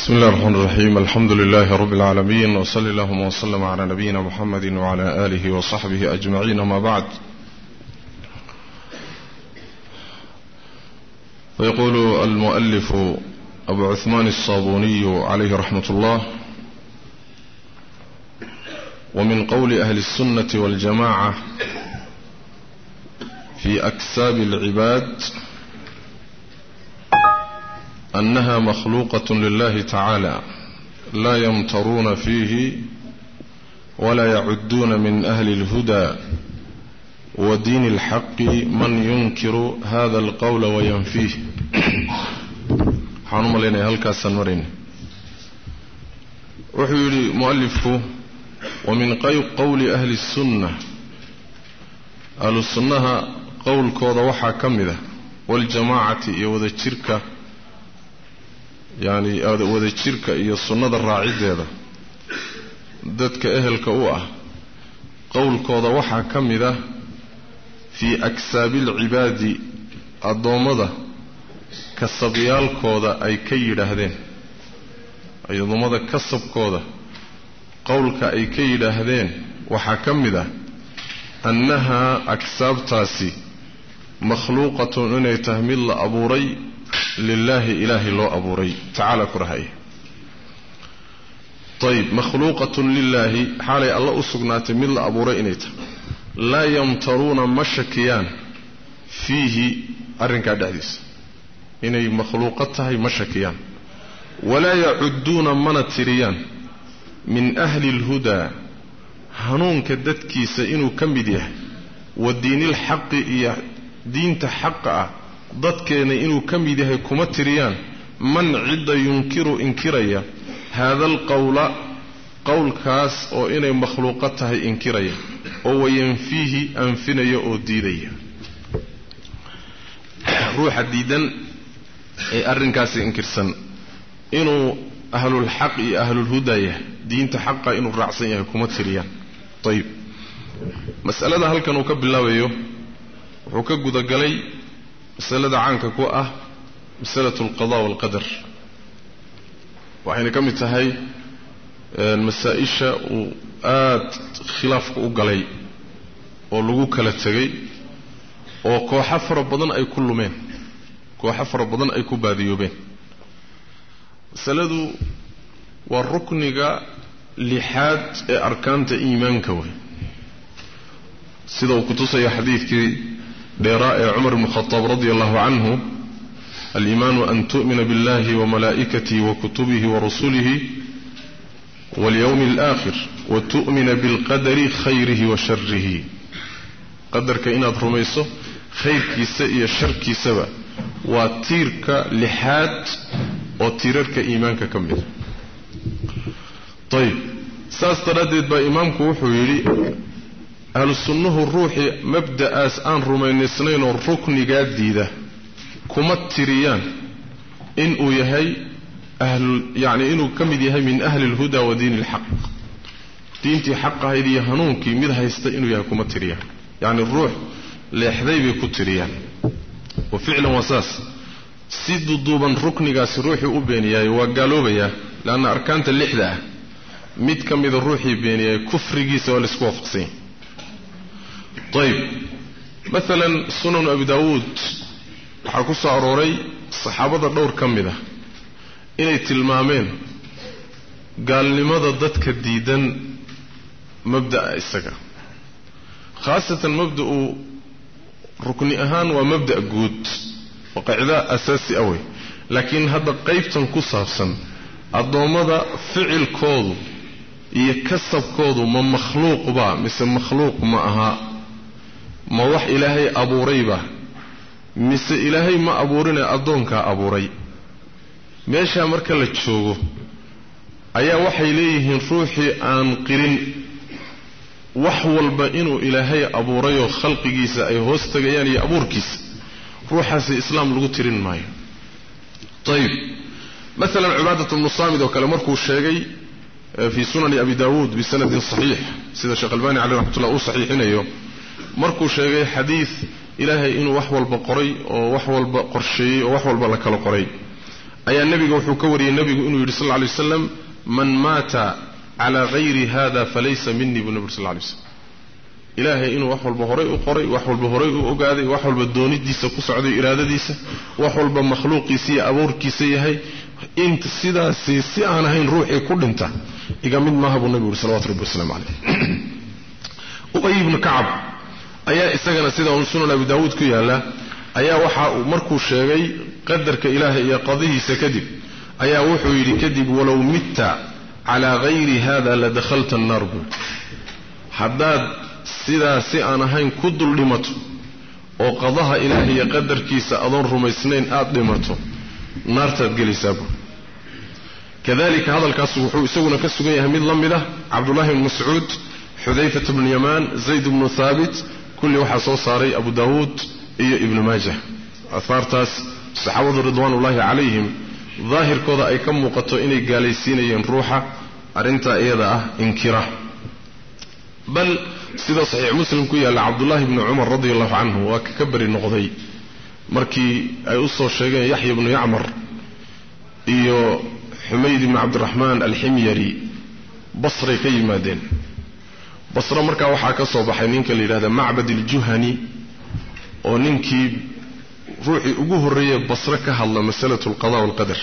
بسم الله الرحمن الرحيم. الحمد لله رب العالمين، وصلى اللهم وسلم على نبينا محمد وعلى آله وصحبه أجمعين. ما بعد، فيقول المؤلف أبو عثمان الصابوني عليه رحمة الله: ومن قول أهل السنة والجماعة في أكساب العباد أنها مخلوقة لله تعالى لا يمترون فيه ولا يعدون من أهل الهدى ودين الحق من ينكر هذا القول وينفيه. حانوما لنا هلكا مرين. وحيولي مؤلفه: ومن قول أهل السنة، أهل السنة قول كوضا وحا كمذا، والجماعة يوذا الشركة، يعني وذا الشركة هي السنة الراعدة هذا ذاتك أهلك أوه قول كوضا وحا كمذا في أكساب العباد الضومضة كالصبيال كوضا أي كيد هذين، أي ضومضة كالصب كوضا قولك أي كيد هذين وحا كمذا أنها أكساب تاسي مخلوقة أن يتهمل أبوري لله إله الله أبوري تعالى كرهي. طيب، مخلوقة لله حالي الله أسقنات من أبوري إنيت لا يمترون مشكيان فيه أرنك داديس إني مخلوقتها مشكيان، ولا يعدون منتريان من أهل الهدى هنون كدتكي سئنو كمبديه والدين الحق إياه دين تحقق dadkeena inuu ka mid yahay kuma tiriyaan man cidda yunkiru inkiraya hada alqawla qawlkaas oo inay makhluuqad tahay inkiraya oo wayanfihi anfinaya oo diidaya. ruuxa diidan ee arrinkaas inkirsan inuu ahlul xaq iyo ahlul hudaya diinta xaqa inuu raacsan yahay kuma tiriyaan. طيب، mas'alada halkan uu ka bilaabayo wuxuu ka gudagalay مسألة عنك كوأه مسألة القضاء والقدر، وحين كمت هاي المسائشة وآت خلاف أقلي ولغوك لتغي وكوحف ربضان أي كل مين كوحف ربضان أي كباديو بين. مسألة والركن لحاد أركان إيمان كوي سيدا وكتوسي حديث كي برائع عمر بن الخطاب رضي الله عنه: الإيمان أن تؤمن بالله وملائكته وكتبه ورسله واليوم الآخر وتؤمن بالقدر خيره وشره. قدر كإن أدرميسه خير كيسا إيا شر كيسا وتيرك لحاد وتيرك إيمانك كمل. طيب، ساستردد بإمامك وحويري أهل السنة الروحي مبدأ آن رومين سنين الركن قاديدة كمتريان إنه يهي أهل، يعني إنه كمد يهي من أهل الهدى ودين الحق دينتي حق هيدي هنونك مدها يستئنوا يهي كمتريان، يعني الروح ليحذيب كتريان. وفعلا وساس سيد الضوبا ركن قاس الروحي أبينيا وقالوا بيا لأن أركانت اللحدة مد كمد الروحي بينيا كفر جيس والسكوفقسين. طيب، مثلا سنن أبي داود حكوس عروري الصحابة الدور كمدة إني تلمامين قال لماذا ضدك الديدن مبدأ السجا، خاصة مبدأ ركن أهان ومبدأ جود وقاعدة أساسي أوي، لكن هذا قيب تنقصها سن الضوامضة فعل كود يكسب كود من مخلوق با مثل مخلوق معها ما وح إلهي أبو ريبة مثل إلهي ما أبورنا أدونك أبو ري ماشا مركلة تشوغو أيا وحي إليه روحي عن قرين وحول بإنو إلهي أبو ري وخلق جيسا أي هوستك يعني أبور كيس روحا سي إسلام لغترين ماي. طيب، مثلا عبادة النصامد وكلامركو الشيغي في سنن أبي داود بسند صحيح سيدة شيخ الباني عليه رحمة الله صحيحين أيوه markuu sheegay xadiis ilaahay inuu wax walba qoray oo wax walba qorsheeyay oo wax walba la kala qoray ayaa nabiga wuxuu ka wariyay nabigu inuu yidhi sallallahu alayhi wasallam man maata ala ghayri hada falaysa minni bu nabi sallallahu alayhi wasallam ilaahay inuu wax walba horay u qoray wax walba horay u ogaaday wax walba doonidiisa ku socday iraadadiisa wax walba makhluuqiisa iyo abuurkiisa yahay inta sidaasi si aan ahayn ruuxii ku dhinta iga mid maaha bu nabi sallallahu alayhi wasallam Ubay ibn Ka'b ayaa isagana sida sunan Abi Daawud ku yaala ayaa waxa uu markuu sheegay qadarka ilaahay iyo qadihiisa kadib ayaa wuxuu yiri kadib walaw mitta ala ghayri hada la dakhalta an-nar haddaad sidaasi aan ahayn ku dul dhimato oo qadaha ilaahay iyo qadarkiisa adoon rumaysnayn aad dhimato naartaad gelaysaa kadalika hadalkaas wuxuu isaguna ka sugan yahay mid lamid ah Abdullah ibn Mas'ud Hudayfa ibn Yaman Zayd ibn Thabit kulli waxa soo saaray Abu Daawud iyo Ibn Majah afartaas saxaabadu ridwaanullaahi calayhim daahirkooda ay ka muuqato inay gaalaysiinayeen ruuxa arinta iyada ah inkira bal sida sahih muslim ku yaala Abdullah ibn Umar radiyallahu anhu waa ka bari noqday markii ay u soo sheegeen Yahya ibn Ya'mar iyo Humayd ibn Abdurrahman al-Himyari Basra ka yimaadeen Basra markaa waxaa ka soo baxay ninka la yiraahdo Ma'bad al-Juhani oo ninkii ruuxii ugu horeeyay Basra ka hadla mas'alatu al-qada wal qadar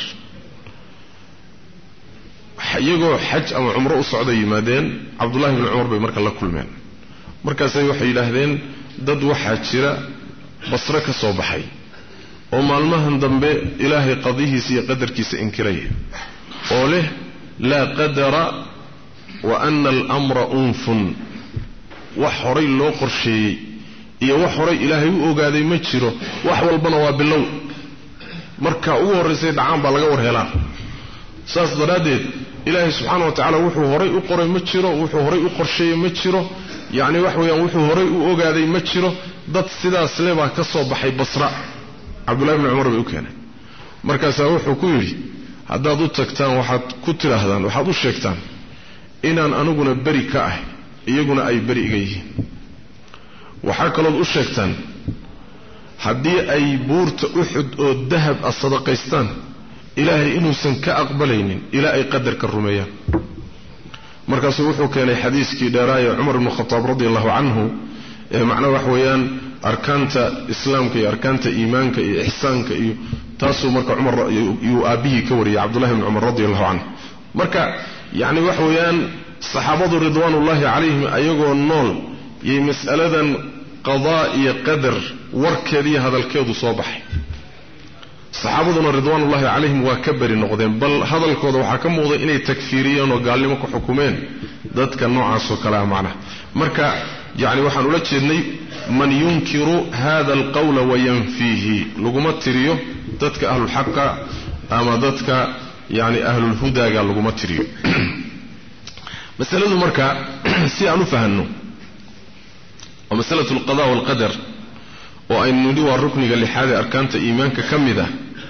iyagoo xaj ama umro u socday yimaadeen Abdullah ibn Umar bay markaa la kulmeen markaas ay waxay yiraahdeen dad waxa jira Basra ka soo baxay oo maalmahan dambe ilaahay qadihiisa iyo qadarkiisa inkiray oo leh la qadara wa anna al-amra unfun wax horay loo qorsheeyay iyo wax horay ilaahay u ogaaday ma jiro wax walbana waa bilow marka ugu horeysay dhacaan baa laga war helaa saas daraadeed ilaahay subxaanahu wa ta'ala wuxuu horay u qoray ma jiro wuxuu horay u qorsheeyay ma jiro yaani wax weeyaan wuxuu horay u ogaaday ma jiro dad sidaas leeba ka soo baxay Basra Abdullah ibn Umar bay u keenay markaas wuxuu ku yiri haddaad u tagtaan waxaad ku tiraahdaan waxaad u sheegtaan inaan aniguna bari ka ah iyaguna ay bari iga yihiin waxa kale oo u sheegtaan haddii ay buurta Uhud oo dahab sadaqaystaan ilaahay inuusan ka aqbalaynin ilaa ay qadarka rumeeyaan markaas wuxuu keenay xadiiskii dheeraayo Umar ibn Khattab radiyallahu anhu ee macnaheedu wax weeyaan arkaanta islaamka iyo arkaanta iimaanka iyo ihsaanka iyo taasoo marka Umar iyo aabihi ka wariyay Abdullah ibn Umar radiyallahu anhu marka yaani wax weeyaan saxaabadu ridwaanullaahi calayhim ayagoo nool iyo mas'aladan qadaa iyo qadar warkeedii hadalkeedu soo baxay saxaabaduna ridwaanullaahi calayhim waa ka bari noqdeen bal hadalkooda waxa ka muuqday inay takfiiriyeen oo gaalnimo ku xukumeen dadka noocaas oo kala macna marka yaani waxaan ula jeednay man yunkiru hada alqawl wa yanfihi luguma tiriyo dadka ahlul haqqa ama dadka yaani ahlul hudaga luguma tiriyo masaladu marka si aanu fahanno oo masalatu alqada wal qadar oo ay nudi waa rukniga lixaad arkaanta iimaanka kamida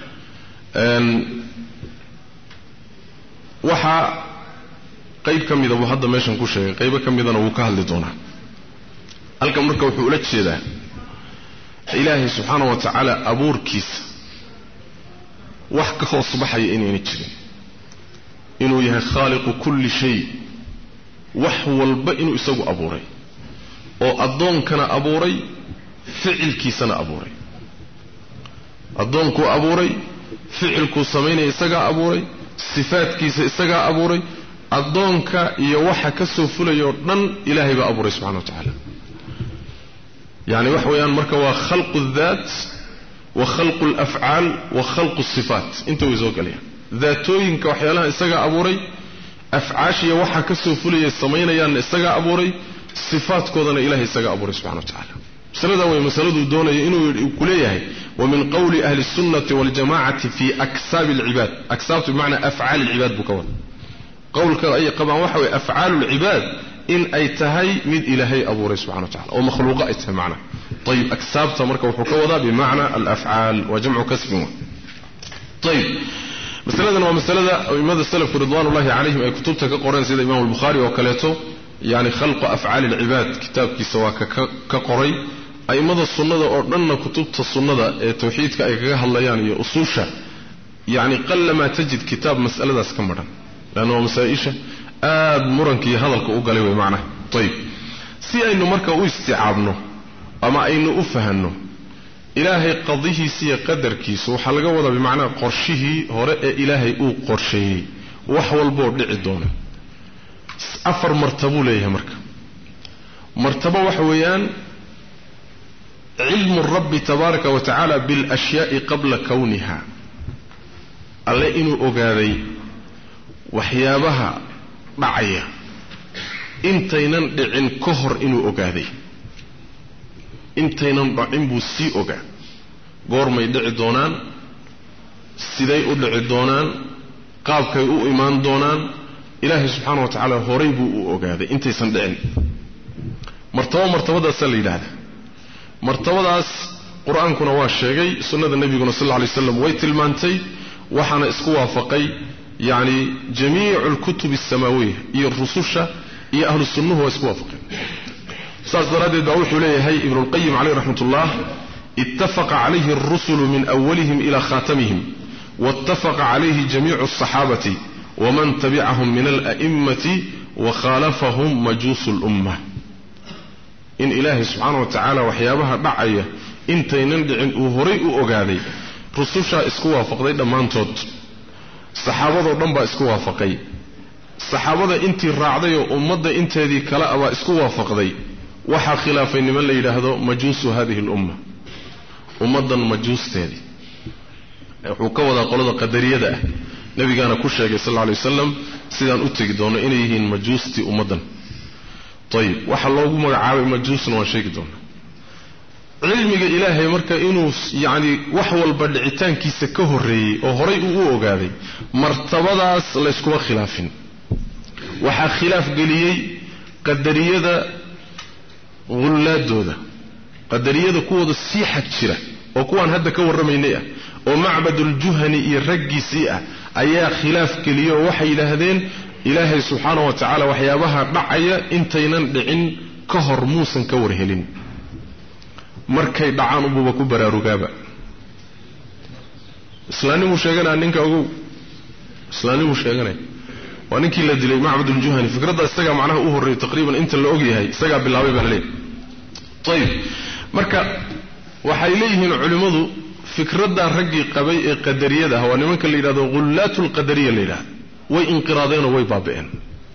waxa qayb kamida uu hadda meeshan ku sheegay qayb kamidana uu ka hadli doonaa halkan marka wuxuu ula jeedaa ilaahay subhanahu wa ta'ala abuurkiisa wax ka hoos baxay inay jirin inuu yahay khaaliqu kulli shay wax walba inuu isagu abuuray oo adoonkana abuuray ficilkiisana abuuray adoonku abuuray ficilku sameeyay isaga abuuray sifaadkiisa isaga abuuray adoonka iyo waxa ka soo fulayo dhan ilaahay ba abuuray subhanahu wa ta'ala يعني وحويان مركا وخلق الذات وخلق الأفعال وخلق الصفات انتو يزوك عليها ذاتوين كوحيالها إساقا أبوري أفعاشي وحا كسوفولي السمين يان إساقا أبوري صفات كودنا إلهي إساقا أبوري سبحانه وتعالى سندا ومسألة دون إنو كليه ومن قول أهل السنة والجماعة في أكساب العباد أكساب بمعنى أفعال العباد بكون قول كأي قبع وحوي أفعال العباد إن أي تهي من إلهي أبو ري سبحانه وتعالى أو مخلوقات إتها معنا طيب أكساب تمرك وحكوة بمعنى الأفعال وجمع كسب طيب مسألة ومسألة لماذا السلف رضوان الله عليهم أي كتبتك كقرآن سيد الإمام البخاري وكالته يعني خلق أفعال العباد كتاب كسوا كقري أي ماذا السنة أردنا كتبت السنة توحيدك أي كهلا يعني أصوشة يعني قل ما تجد كتاب مسألة داس كمرا لأنه مسائشة مرنكي هذا الكؤقلي ومعنى طيب سي أنه مركا استيعابنه أما أنه أفهنه إلهي قضيه سي قدر كيسو حلقة وضع بمعنى قرشه هراء إلهي أو قرشه وحوى البورد لعدونه أفر مرتبو ليه مركا مرتبة وحويان علم الرب تبارك وتعالى بالأشياء قبل كونها الله إنه أقاذي وحيابها معايا intaynan dhicin ka hor inuu ogaaday intaynan dhicin buu sii ogaa goormay dhici doonaan siday u dhici doonaan qaabkay u imaan doonaan ilaahay subxaanahu wa ta'aala horay buu u ogaaday intaysan dhicin martabadaas la yiraahdo martabadaas quraankuna waa sheegay sunnada nabiguna sallallahu alayhi wasallam way tilmaantay waxana isku waafaqay yani jamiicul kutub as-samawiyya iyo rususha iyo ahlu sunnuhu isku waafaqeen saas daradeed baa wuxuu leeyahay ibn al-qayyim alayhi rahmatullah ittafaqa alayhi ar-rusul min awwalihim ila khatamihim wattafaqa alayhi jamii'u as-sahabati wa man tabi'ahum min al-a'immati wa khalafahum majus al-ummah in ilaahi subhanahu wa ta'ala waxyaabaha dhacaya intaynan dhicin uu horay u ogaaday rususha isku waafaqday dhamaantood saxaabado dhan baa isku waafaqay saxaabada intii raacday oo ummadda inteedii kala aba isku waafaqday waxa khilaafay niman la yiraahdo majuusu hadhihi al-umma ummadan majuusteedii wuxuu ka wada qolada qadariyada ah nabigana ku sheegay sallallahu alayhi wasallam sidaan u tagi doono inay yihiin majuusti ummadan tayib waxa loogu magacaabay majuusna waa sheegi doona cilmiga ilaahay marka inuu yaani wax walba dhicitaankiisa ka horeeyay oo horay uu ogaaday martabadaas la isku khilaafin waxa khilaaf galiyay qadariyada gulaadooda qadariyada kuwada sii xaq jira oo kuwan hadda ka waramaynay ah oo macbadul juhani iyo raggiisii ah ayaa khilaaf galiyo waxay yiraahdeen ilaahay subhanahu wa ta'ala waxyaabaha dhacaya intaynan dhicin ka hor muusan ka warhelin markay dhacaan ububa ku baraarugaaba islaanimu sheeganaa ninka ugu islaanimu sheeganay وانكي لا دلي معبد الجهني فكرته استغى معناها او هري تقريبا انت لا اوغيahay isaga bilaabay baa leeyahay طيب marka waxay leeyihiin culimadu fikrada ragii qabay ee qadariyada waa nimanka la yiraahdo ghullatul qadariyya la yiraahdo way inqiraadeen way baabeen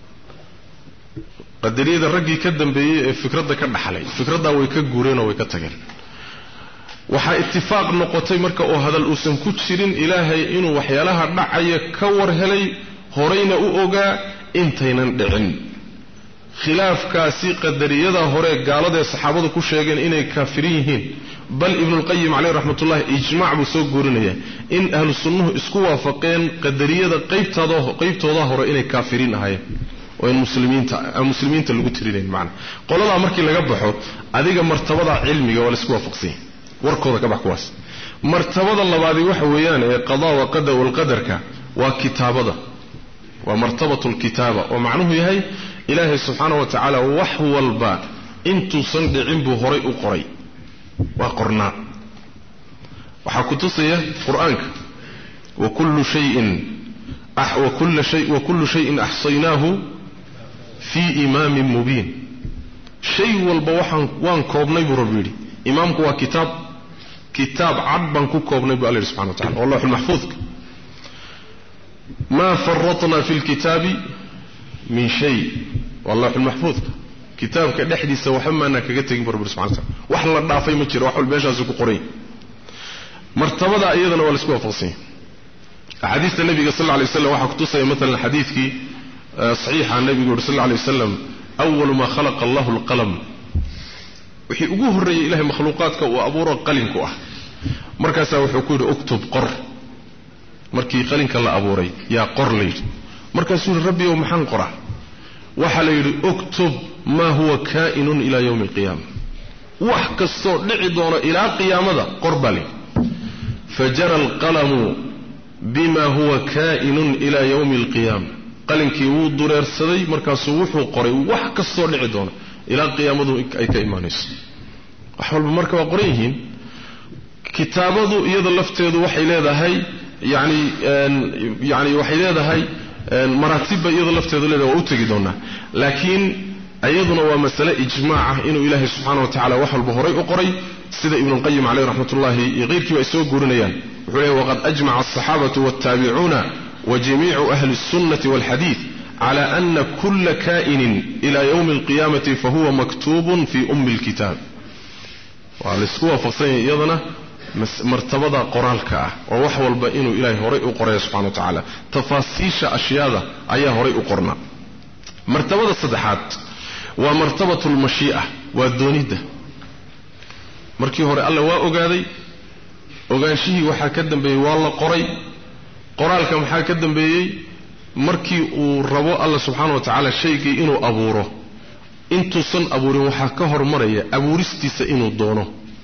qadariyada ragii ka dambeeyay ee fikrada ka dhaxlay fikrada way ka guureen oo way ka tageen waxa ittifaaq noqotay marka oo hadal uusan ku jirin ilaahay inuu waxyaalaha dhacaya ka war helay horeyna u ogaa intaynan dhicin khilaafkaasi qadariyada hore gaalada saxaabadu ku sheegeen inay kaafiriin yihiin bal ibn al-qayyim alayhi rahmatullah ijma' buu soo goorinaya in ahlu sunnuhu isku waafaqeen qadariyada qaybtooda hore inay kaafiriin ahaayeen oo in muslimiinta lagu tirinay macna qolada markii laga baxo adiga martabada cilmiga wala isku waafaqsan warkooda ka bax kuwaas martabada labaad waxa weeyaan ee qadaa wa qadar wal qadarka waa kitaabada ومرتبة الكتابة ومعنه يهي إلهي سبحانه وتعالى وحو الباء انتو صندعين بهري أقري وقرنا وحكتصيه قرآنك وكل شيء أحصيناه في إمام مبين شيء والبوحن وان كوبني بربيلي إمامك كتاب عبا كوبني بأله سبحانه وتعالى والله المحفوظ ما فرطنا في الكتاب من شيء والله المحفوظ كتابك دحديس وحمانا كغتين برب سبحانه وتعالى وحلا دافاي ما جيرو وحول بيشاس ku qoray martabada ayadana wala isku waafaqsan حديث النبي صلى الله عليه وسلم waxa ku tusay مثلا حديثكي صحيح عن النبي صلى الله عليه وسلم اول ما خلق الله القلم وحي ugu horeeyay ilaahay makhluuqaadka oo abuuro qalinka ah markaas wuxuu ku yiri uktub qor markii qalinka la abuuray yaa qor leey markaas uu rabbi oo maxaan qoraa waxa la yiri uktub ma huwa kaa'inun ila yawm al-qiyamah wax kasto dhici doono ila qiyaamada qor bali fajara al-qalamu bima huwa kaa'inun ila yawm al-qiyamah qalinkii uu dureersaday markaas wuxuu qoray wax kasto dhici doono ila qiyaamadu ay ka iimaanayso wax walba marka waa qorayeen kitaabadu iyada lafteedu waxay leedahay يعني waxay leedahay maratib iyada lafteedu leedahay oo u tagi doona laakiin ayaduna waa mas'ala ijmaac ah inuu ilaahay subhanahu wa ta'ala wax walba horay u qoray sida ibn qayyim alayhi rahmatullahi qeyrkii ay soo guurinayaan wuxuu leeyahay waqad ajma'a as-sahabatu wat-tabi'una wa jami'u ahli as-sunnah wal-hadith على أن كل كائن إلى يوم القيامة فهو مكتوب في الكتاب والاسكوة فصين يضنا مرتبطة قرالك ووحوى البئين إلهي هريء قرية سبحانه وتعالى تفاصيش أشياء أي هريء قرنا مرتبطة الصدحات ومرتبة المشيئة والدونيدة مركي هريء الله وأقاذي وقانشيه وحاكدن بي والله قرالك محاكدن بي markii uu rabo Allah subhanahu wa ta'ala shaygii inuu abuuro intuusan abuurin waxa ka hormaraya abuuristiisa inuu doono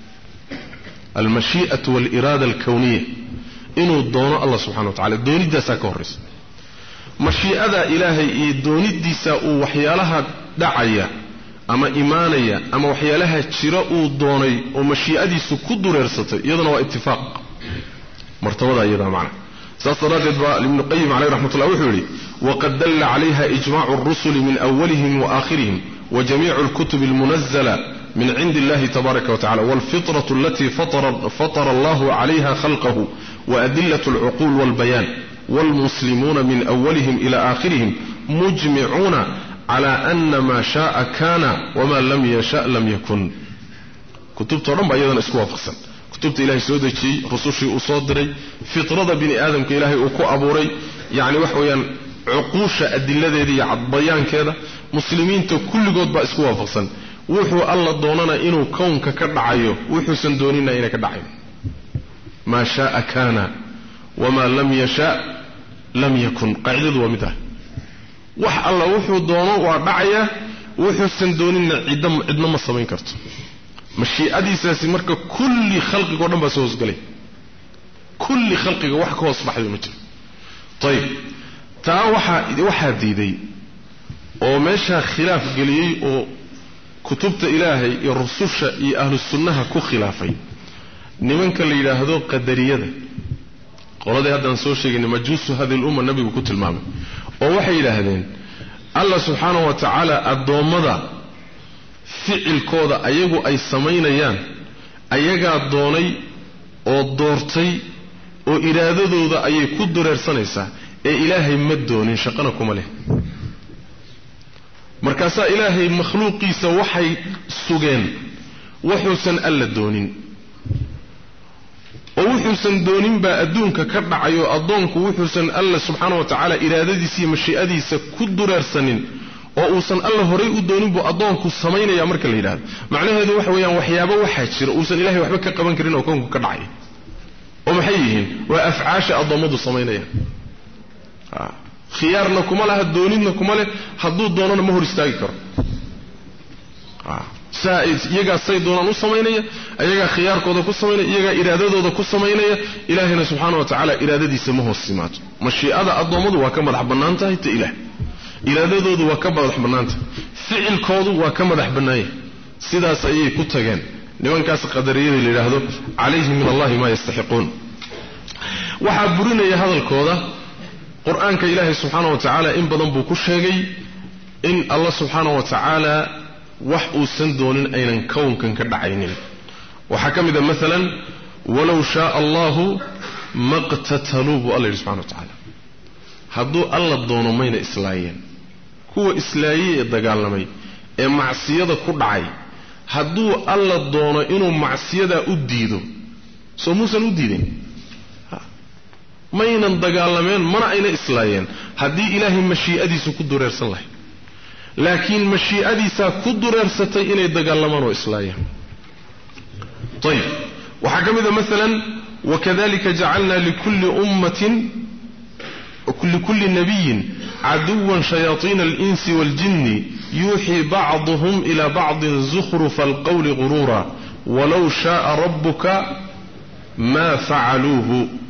al-mashi'atu wal-irada al-kawniyya inuu doono Allah subhanahu wa ta'ala doonidiisa ka horeysa mashi'ada ilaahay iyo doonidiisa uu waxyaalaha dhacaya ama iimaanaya ama waxyaalaha jira uu doonay oo mashi'adiisu ku dureersatay iyadana waa ittifaaq martabada iyada macna سأصدرت ابن القيم عليه رحمة الله وحوري وقد دل عليها إجماع الرسل من أولهم وآخرهم وجميع الكتب المنزلة من عند الله تبارك وتعالى والفطرة التي فطر الله عليها خلقه وأدلة العقول والبيان والمسلمون من أولهم إلى آخرهم مجمعون على أن ما شاء كان وما لم يشاء لم يكن كتبت رمى أيضا اسكوا فقسا كتبت إلهي سودكي رسوشي أصادري فطرة بني آدم كإلهي أكو أبوري يعني وحويا عقوش أدلة دي عضبيان كذا مسلمين كل قد بأسكوا فقسا وحو الله دوننا إنو كونك كدعيو وحو سندونينا إنا كدعيو ما شاء كان وما لم يشاء لم يكن قاعدة ومده وح الله وحو دونو ودعيه وحو سندونينا عدنا ما سمين كرتو مشيئتي ساسي marka kulli khalqiga dhan ba soo galay kulli khalqiga wax ka wasbaxay ma jiro tayib taa waxa diiday oo meesha khilaaf galiyay oo kutubta ilaahay iyo rususha iyo ahlu sunnaha ku khilaafay nimanka la yiraahdo qadariyada qolada hadan soo sheegay majuusu hadii umma nabigu ku tilmaamay oo waxay yiraahdeen Allah subhanahu wa ta'ala adoomada ficilkooda ayagu ay sameynayaan ayaga doonay oo doortay oo iraadadooda ayay ku dureersanaysaa ee ilaahay ma doonin shaqana kuma leh markaas ilaahay makhluuqiisa waxay sugeen wuxuusan alla doonin oo wuxuusan doonin ba adduunka ka dhacayo adoonku wuxuusan alla subhanahu wa ta'ala iraadadiisa iyo mashii'adiisa ku dureersanin oo uusan alla horay u doonin buu adoonku sameynaya marka la yiraahdo macnaheedu waxa weeyaan waxyaabo waxa jira uusan ilaahay waxba ka qaban karin oo koonku ka dhacay oo maxay yihiin waa afcaasha adoomadu sameynaya khiyaarna kuma laha doonidna kuma leh hadduu doonana ma hor istaagi karo iyagaa say doonaan u samaynaya iyagaa khiyaarkooda ku samaynaya iyagaa iraadadooda ku samaynaya ilaahayna subxaana wa tacaala iraadadiisa ma hoos simaato mashiicada addoommadu waa ka madax bannaan tahay ta ilaah iraadadoodu waa ka madax bannaanta ficilkoodu waa ka madax bannaanya sidaas ayay ku tageen nimankaas qadariyada la yidhaahdo calayhim min allahi maa yastaxiquun waxaa burinaya hadalkooda qur-aanka ilaahay subxaana wa tacaala in badan buu ku sheegay in allah subxaana wa tacaala wax uusan doonin aynan kownkan ka dhacaynin waxaa ka mid a maalan walow shaaa allahu maqtataluu buu alla yidhi subxana wa tacaala hadduu alla doono mayna islaayeen kuwa islaayey ee dagaalamay ee macsiyada ku dhacay hadduu alla doono inuu macsiyadaa u diido soo muusan u diidin maynan dagaalameen mana ayna islaayeen haddii ilaahay mashii'adiisu ku dureersan lahay laakiin mashii'adiisaa ku dureersatay inay dagaalamaan oo islaayeen ayib waxaa ka mid a maalan wakadalika jacalna likulli ummatin لكل نبي عدوا شياطين الإنس والجن يوحي بعضهم إلى بعض زخرف القول غرورا ولو شاء ربك ما فعلوه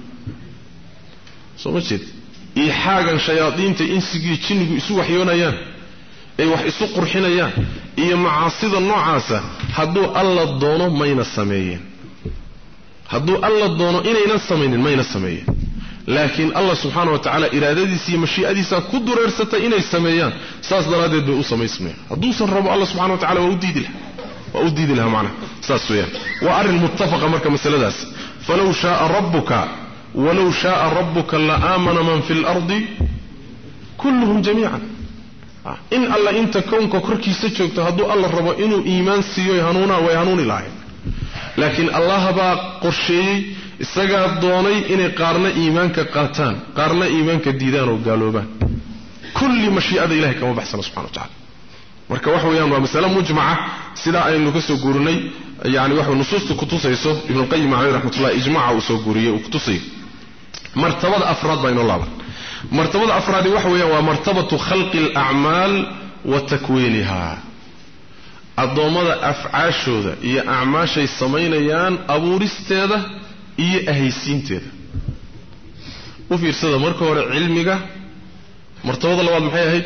سمجد إيحاقا شياطين تإنسي جنك إسو وحيونيان أي وح إسو قرحينيان إي معاصد النوعاسة هدو الله الدونو مين السميين هدو الله الدونو إنينا السميين مين السميين laakiin Allah subhanahu wa ta'ala iraadadiisa iyo mashii'adiisa ku dureersatay inay sameeyaan saas daraadeed bay u sameysmeen haduusan rabo Allah subhanahu wa ta'ala waa u diidi lahaa macna saas weeyaan waa arin muttafaqa marka masaladaas falaw sha'a rabbuka walaw sha'a rabbuka la amana man fil ardi kulluhum jami'an in Allah inta koonka korkiisa joogto haduu Allah rabo inuu iimaan siiyo hanuuna way hanuuni lahayn laakiin Allah baa qorsheeyay isaga doonay inay qaarna iimaanka qaataan qaarna iimaanka diidaan oo gaaloobaan kulli mashii'ada ilaahay kama baxsana subhanahu wa ta'ala marka wax weeyaan waa mas'ala mujmaca sida aynu ka soo guurinay yaani wax nusuustu ku tusayso ibn qayyim alayhi rahmatullah ijmaaca uu soo guuriyay uu ku tusay martabada afraad bayna laba martabada afraad wax weeyaan waa martabatu khalqi al-a'mal wa takwinha adoomada afcaashooda iyo a'maashay sameeyaan abuuristeeda iyo ahaysiinteeda u fiirsada marka hore cilmiga martabada labaad maxay ahayd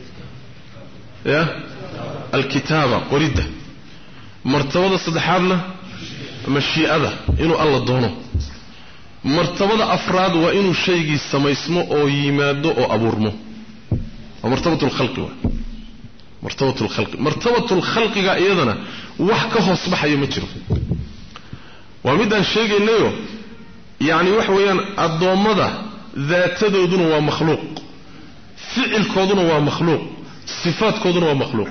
ya alkitaaba qorida martabada saddexaadna mashii'ada inuu Allah doono martabada afraad waa inuu shaygi sameysmo oo yimaado oo abuurmo martabatul khalqi martabatul khalqiga iyadana wax ka hoos baxaya ma jiro waa midaan sheegaynayo yaani wax weeyaan adoomada daatadooduna waa makhluuq ficilkooduna waa makhluuq sifaadkooduna waa makhluuq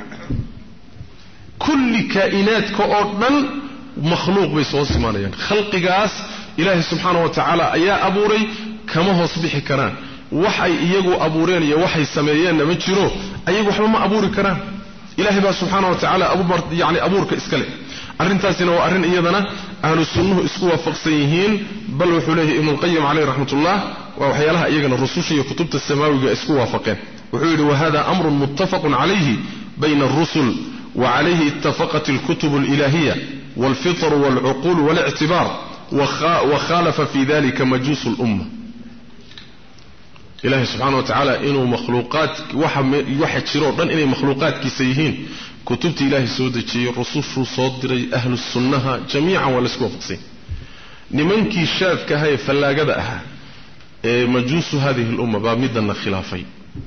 kulli kaa'inaadka oo dhan makhluuq bay soo simaanayaan khalqigaas ilaahi subhanahu wa ta'ala ayaa abuuray kama hoos bixi karaan wax ay iyagu abuureen iyo waxay sameeyeen ma jiro ayagu waxba ma abuuri karaan ilaahi baa subhanahu wa ta'ala abuurka iskale arrintaasina waa arrin iyadana ahlu sunnuhu isku waafaqsan yihiin bal wuxuu leeyahay ibn qayyim alayhi rahmatullah wa waxyaalaha iyagana rususha iyo kutubta samaawiga isku waafaqeen wuxuu yiri wa hada amrun muttafaqun alayhi bayna ar-rusul wa alayhi ittafaqat al-kutub al-ilahiyya wal-fitr wal-uqul wal-i'tibar wa khalafa fi dhalika majus al-umma ilaahi subhanahu wa ta'ala inuu makhluuqaat waxa jiro dhan inay makhluuqaadkiisa yihiin kutubta ilaahi soo dejiyay rusushu soo diray ahlu sunnaha jamiican wala isku waafaqsan nimankii shaadka hay falaagada aha ee majuusu hadhihi al-umma ba midna khilaafay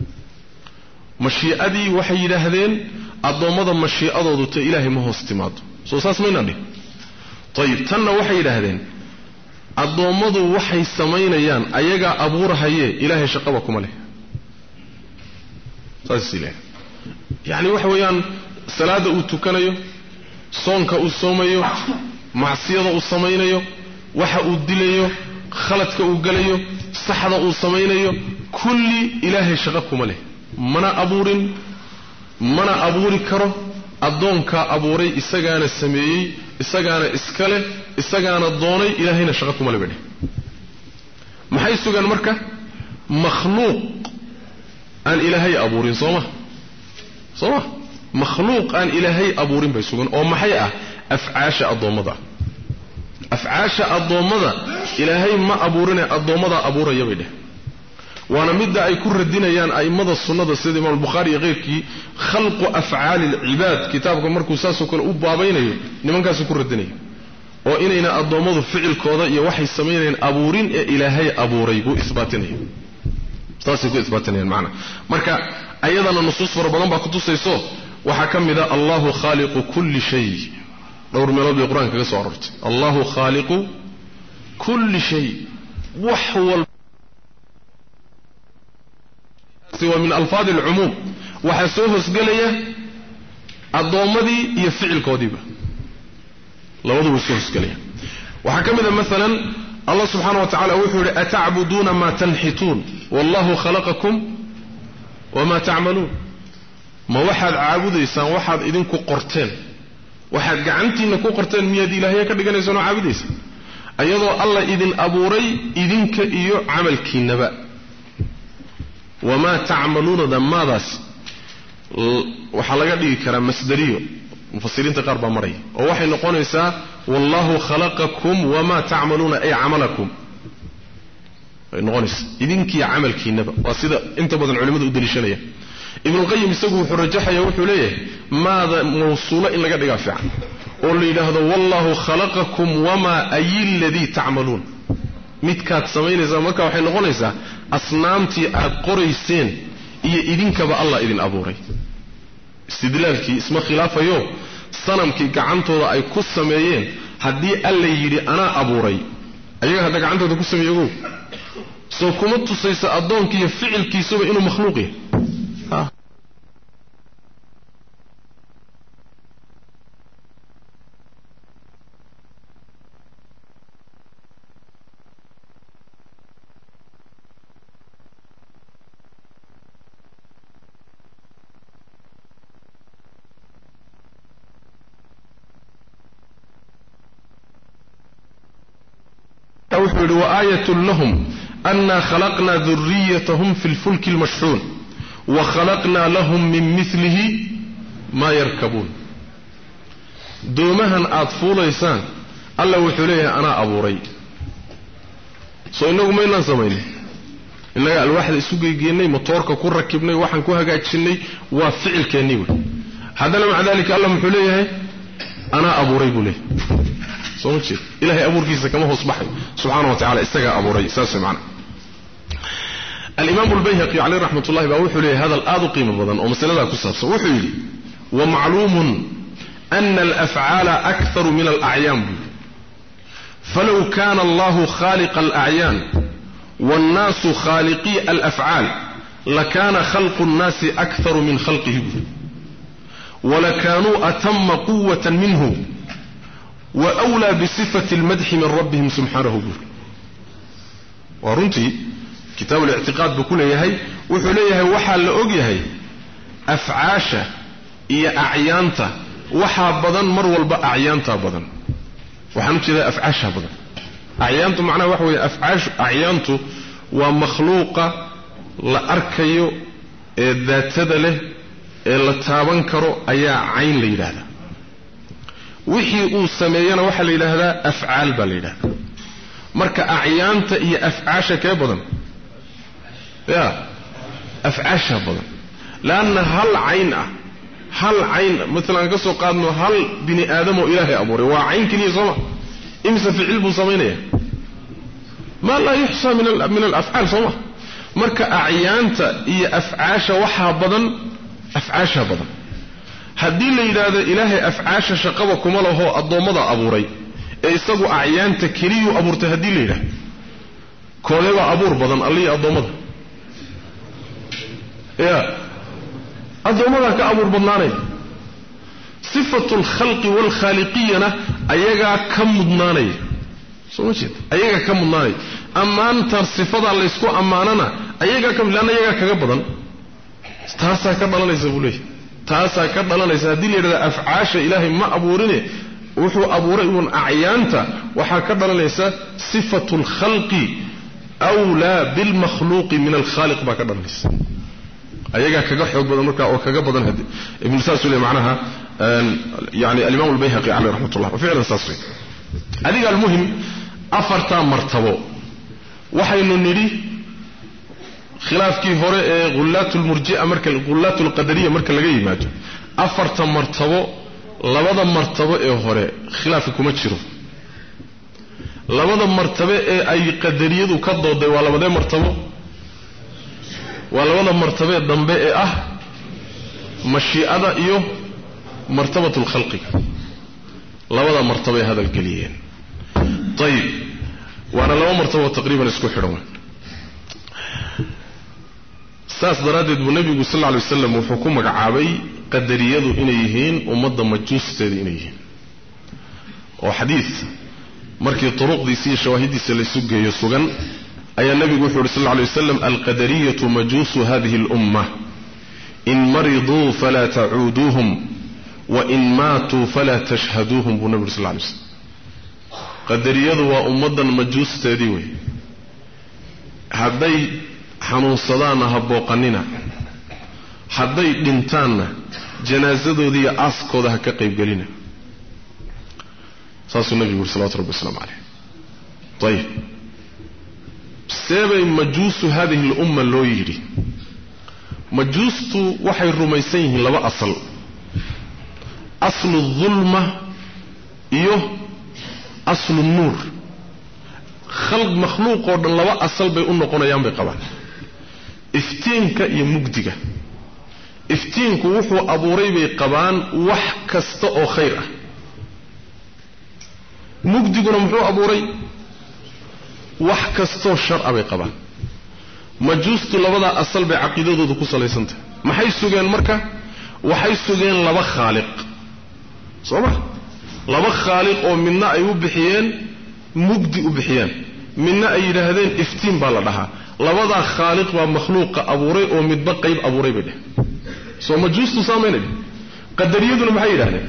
mashii'adii waxay yiraahdeen adoomada mashii'adoodu ta ilaahi ma hoos timaado soo saas ma inaan tayib tanna waxay yiraahdeen adoomadu waxay sameeyaan ayaga abuurahaye ilaahay shaqaba kuma leh taasile yaani waxa weeyaan salaada uu tukanayo soonka uu soomayo macsiyada uu sameeyo waxa uu dilayo khaladka uu galayo saxda uu sameeyo kulli ilaahay shaqo kuma leh mana abuuri karo adoonka abuuray isagaana sameeyay isagaana iskale isagaana doonay ilaahayna shaqo kuma leh maxay sugan marka makhluuq aan ilaahay abuurin sooma makhluuq aan ilaahay abuurin bay sugan oo maxay ah afcaasha adoomada ilaahay ma abuurine adoomada abuuraya bay dheh waana midda ay ku radinayaan aimada sunnada sida Imam Bukhari iyo qeyrkii khalqu af'aal al-ibad kitaabka markuu saasoo kale u baabaynayo nimankaas ku radinaya oo inayna adoomadu ficilkooda iyo waxay sameeyeen abuurin ee ilaahay abuuray buu isbaatinayo taasi ku isbaatinayaan macna marka ayadana nusuus fara badan baa ku tusayso waxa kamida Allahu khaliqu kulli shay dhowr meelood ee quraanka ka soo arortay Allahu khaliqu kulli shay wahwa سوى من ألفاظ العموم وحسوه سقلية الضومدي يفعل كوديبا لوضو وسوه سقلية وحكم إذا مثلا الله سبحانه وتعالى وحول أتعبدون ما تنحتون والله خلقكم وما تعملون ما واحد عابد إنسان واحد إذنكو قرتين واحد قعنتي إنكو قرتين ميادي لهي كدقان إنسان عابد إنسان أيضا الله إذن أبوري إذنك إيو عمل كينبا وما تعملون ذماداس وحلقه دي كرا مصدريه مفسرين تقرب مري او waxay noqonaysaa wallahu khalaqakum wama ta'maluna ay amalakum ay noqonaysaa idinkii amalkiinaba waa sida inta badan culimadu u dalishanaya ibn qayyim isagu wuxuu rajaxaya wuxuu leeyahay maada mawsuula in laga dhiga fiican oo la yiraahdo wallahu khalaqakum wama ayil ladhi ta'malun midkaad samaynaysaa marka waxay noqonaysaa asnaamtii aad qorayseen iyo idinkaba Allah idin abuuray istidlaalkii isma khilaafayo sanamkii gacantooda ay ku sameeyeen haddii alla yidhi anaa abuuray ayaga hadda gacantooda ku sameeyogow soo kuma tusaysa addoonkii iyo ficilkiisuba inuu makhluuq yahay وآية لهم أنا خلقنا ذريتهم في الفلك المشحون وخلقنا لهم من مثله ما يركبون دومها أطفال إنسان الله وحليه أنا أبو ري سو إنه ما ينظمين إلا الواحد يسوق يجيني مطورك كون ركبني وحن كوها قاعد تشني وفعل كنيوي هذا مع ذلك الله وحليه أنا أبو ري بوليه صوتي إلهي أبو ركيسة كما هو صباحي سبحانه وتعالى استقى أبو ري ساسي معنا الإمام البيهقي عليه رحمة الله بأوحي لي هذا الآذ قيمة بضان ومسألة لا كسابس وحي لي ومعلوم أن الأفعال أكثر من الأعيان فلو كان الله خالق الأعيان والناس خالقي الأفعال لكان خلق الناس أكثر من خلقه ولكانوا أتم قوة منه وأولى بصفة المدح من ربهم سبحانه ورنتي كتاب الاعتقاد بكل يهي وحليه وحا لأوجيهي أفعاشة إيا أعيانتا وحا بدن مرول بأعيانتا بدن وحنمت إذا أفعاشها بدن أعيانتو معناه وحوي أفعاش أعيانتو ومخلوقة لأركيو ذات له لتابنكرو أيا عين ليلة wixii uu sameeyana waxa la yiraahdaa af'aal baa la yiraahdaa marka a'yaanta iyo af'aasha ka badan ya af'aasha badan laana hal ayn midalan ka soo qaadno hal bini aadam oo ilaahay abuuray waa ayn kaliya soma imsa ficil buu sameeynaya ma la yuhsa min al-af'al soma marka a'yaanta iyo af'aasha waxa badan af'aasha badan haddii la yiraahdo ilaahay afcaasha shaqaba kuma laho adoomada abuuray ee isagu acyaanta kaliya abuurtay haddii la yiraahdo kooleba abuur badan alliya adoomada ya adoomada ka abuur badnaanay sifatul khalqi wal khaliqiyana ayaga ka mudnaanay soo jeed ayaga ka mudnaanay amaanta sifada la isku amaanana ayaga ka midna ayaga kaga badan taasa ka dhalanaysa buulay taasa ka dhalanaysa hadii la yiraahdo afcaasha ilaahay ma abuurine wuxuu abuuray uun acyaanta waxa ka dhalanaysa sifatul khalqi awla bil makhluq min al khaliq ba ka dhalanaysa ayaga kaga xoog badan marka oo kaga badan hadii ibn Sa'suli macnaha yani al-imam al-Bayhaqi alayhi rahmatullah wa fi'lan Sa'suli adiga al-muhim afarta martabo waxaynu niri khilaafkii hore ee ghullatul murji'a marka ghullatul qadariyya marka laga yimaado afarta martabo labada martabo ee hore khilaaf kuma jiro labada martabo ee ay qadariyadu ka dooday waa labada martabo waa labada martabo dambe ee ah mashii'ada iyo martabatul khalqi labada martabo ee hadal galiyeen طيب وانا لو مرتبه تقريبا isku xidhan saas daradeed buu nabigu sallallahu alayhi wasallam wuxuu ku magacaabay qadariyadu inay yihiin ummadda majuusteeda inay yihiin oo xadiis markii turuqdiisa iyo shawaahidiisa la isu geeyo sugan ayaa nabigu wuxuu sallallahu alayhi wasallam al-qadariyatu majuusu hadhihi al-umma in maridu fala ta'uduhum wa in matu fala tashhaduhum buu nabigu sallallahu alayhi wasallam qadariyadu waa ummadan majuusteedii way haday xanuunsadaana ha booqanina hadday dhintaanna janaasadoodii iyo aaskooda ha ka qaybgelina saasuu nabigu sallallahu alayhi wasallam طيب سبب مجوس هذه الأمة لو يري مجوستو waxay rumaysan yihiin laba asal aslu dhulma iyo aslu nur khalq makhluuq oo dhan laba asal bay u noqonayaan bay qabaan iftiinka iyo mugdiga iftiinku wuxuu abuuray bay qabaan wax kasta oo khayr ah mugdiguna muxuu abuuray wax kasta oo shar ah bay qabaan majuustu labada asal bay aqeedadoodu ku salaysantahay maxay sugeen marka waxay sugeen laba khaaliq sooba laba khaaliq oo midna ay u bixiyeen mugdi u bixiyeen midna ay yiraahdeen iftiin baa la dhahaa labada khaaliq waa makhluuqa abuuray oo midba qayb abuuray bay dheh soo majuustu saameynay qadariyaduna maxay yiraahdeen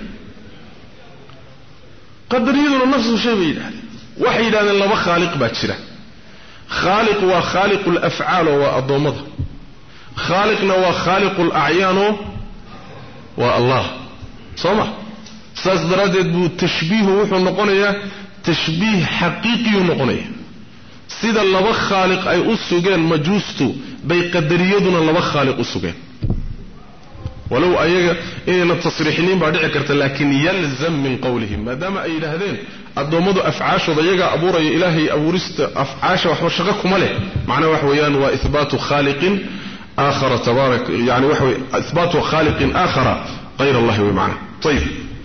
qadariyaduna nafsu shay bay yiraahdeen waxay yiraahdeen laba khaaliq baa jira خالق وخالق الأفعال وأضمض خالقنا وخالق الأعيان والله صمع سأصدرت تشبيه وحو نقونيا تشبيه حقيقي نقونيا سيدا لبا خالق أي أسوغين مجوستو بي قدريدنا لبا خالق أسوغين ولو أيها إننا التصريحين بعد عكرت لكن يلزم من قولهم ما دام أي لهذين الضمض أفعاش وضيقى أبوري إلهي أبورست أفعاش وحوشغكم له معنى وحويان وإثبات خالق آخر تبارك يعني وحوي إثبات خالق آخر غير الله ومعنى طيب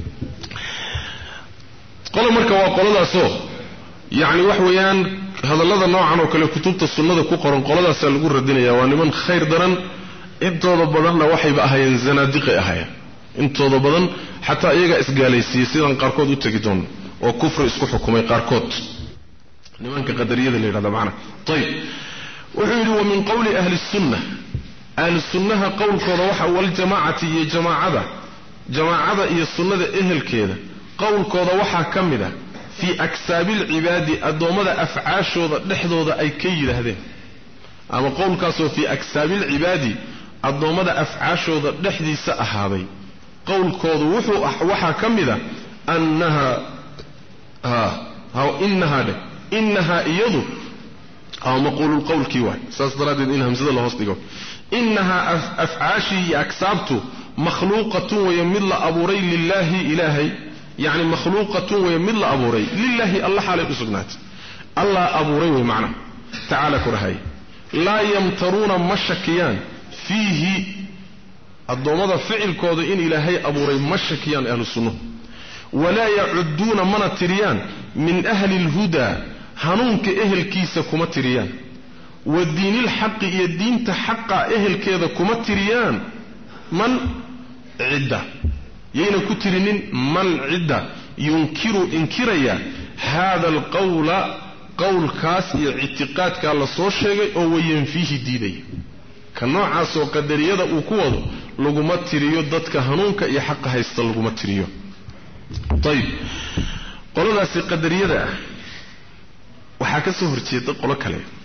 قالوا مركا وقالوا الله سوء يعني وحويان هذا الله نوعا وكل كتب السنة كوكرا قالوا الله سألقوا الدنيا وأن من خير درا intooda badanna waxay ba ahaayeen zanaadiq ay ahaayeen intooda badan xataa iyaga isgaalaysiiyay sidan qaarkood u tagi doon oo kufri isku xukumay qaarkood nimanka qadariyada la yiraahdo macna tayib wuxuu yiri wa min qawli ahli sunnah qawlkooda waxa wal jamaacati iyo jamaacada iyo sunnada ehelkeeda qawlkooda waxa kamida fi aksaabil ibaadi adoomada afcaashooda dhexdooda ay ka yiraahdeen ama qawlkaas oo fi aksaabil ibaadi adoomada afcaashooda dhexdiisa ahaaday qowlkoodu wuxuu waxa kamida innaha iyadu aw maqulul qawlki waay saas daradeed in hamsada la hoos dhigo innaha afcaashi aksabtu makhluuqatun wa yamilla aburay lillahi ilahi yani makhluuqatun wa yamilla aburay lillahi allah xalay usugnaat allah aburay way macna ta'ala kurahay la yamtaruna mashakiyan فيه الضمضة فعل كود إن إلهي أبوري مشكيان أهل السنة ولا يعدون من التريان من أهل الهدى هنونك أهل كيسة كما تريان والدين الحق يدين تحق أهل كذا كما تريان من عدة يين كترين من عدة ينكر إنكريا هذا القول قول كاس اعتقاد كالله صوشيغي أو ينفيه ديدي كنوعاas oo qadariyada uu ku wado laguma tiriyo dadka hanuunka iyo xaq haysta laguma tiriyo tayib qoladaas qadariyada waxa ka soo horjeeda qolo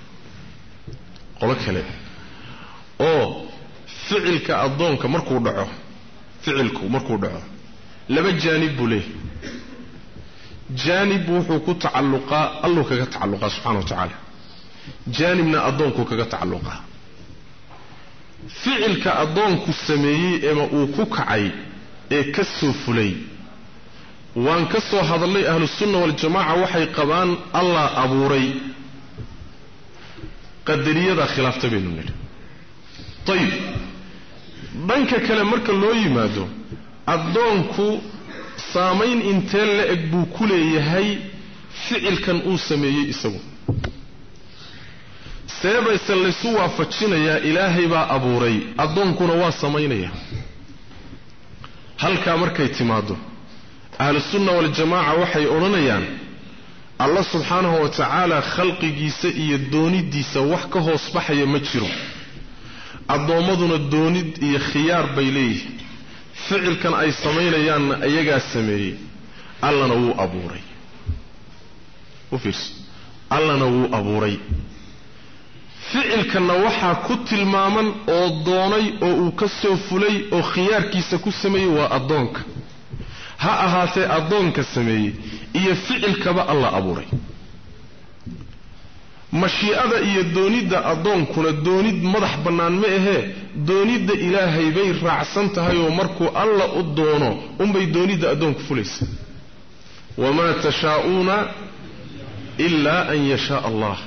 kale oo ficilka adoonka markuu dhaco laba jaanib buu leeyahay jaanib wuxuu ku tacalluqa Allah kaga tacalluqa subhanahu wa ta'ala jaanibna adoonku kaga tacalluqa ficilka adoonku sameeyay ama uu ku kacay ee ka soo fulay waan ka soo hadalay ahlus sunna wal jamaa waxay qabaan Allah abuuray qadariyada khilaafta beenul tayib banka kale marka loo yimaado adoonku saameyn intee la eg buu ku leeyahay ficilkan uu sameeyay isagu سيبا لسوا فتشنيا إلهي با أبوري أدونكونا واسمينيا هل كامركا يتمادو أهل السنة والجماعة وحي أولانيان الله سبحانه وتعالى خلق جيسا يدوني ديسا وحكه اصبح يمجرو الضومدون الدوني يخيار بيليه فعل كان أي سمينيان أيقا سمي الله نوو أبوري وفيس الله نوو أبوري ficilkana waxa ku tilmaaman oo doonay oo uu ka soo fulay oo khiyaarkiisa ku sameeyay waa adoonka ha ahaatee adoonka sameeyay iyo ficilkaba Allah abuuray mashii'ada iyo doonida adoonkuna doonid madax banaan ma ahe doonida Ilaahay bay raacsan tahay oo markuu Allah u doono bay doonida adoonku fulaysa wama tashaa'una إلا أن يشاء الله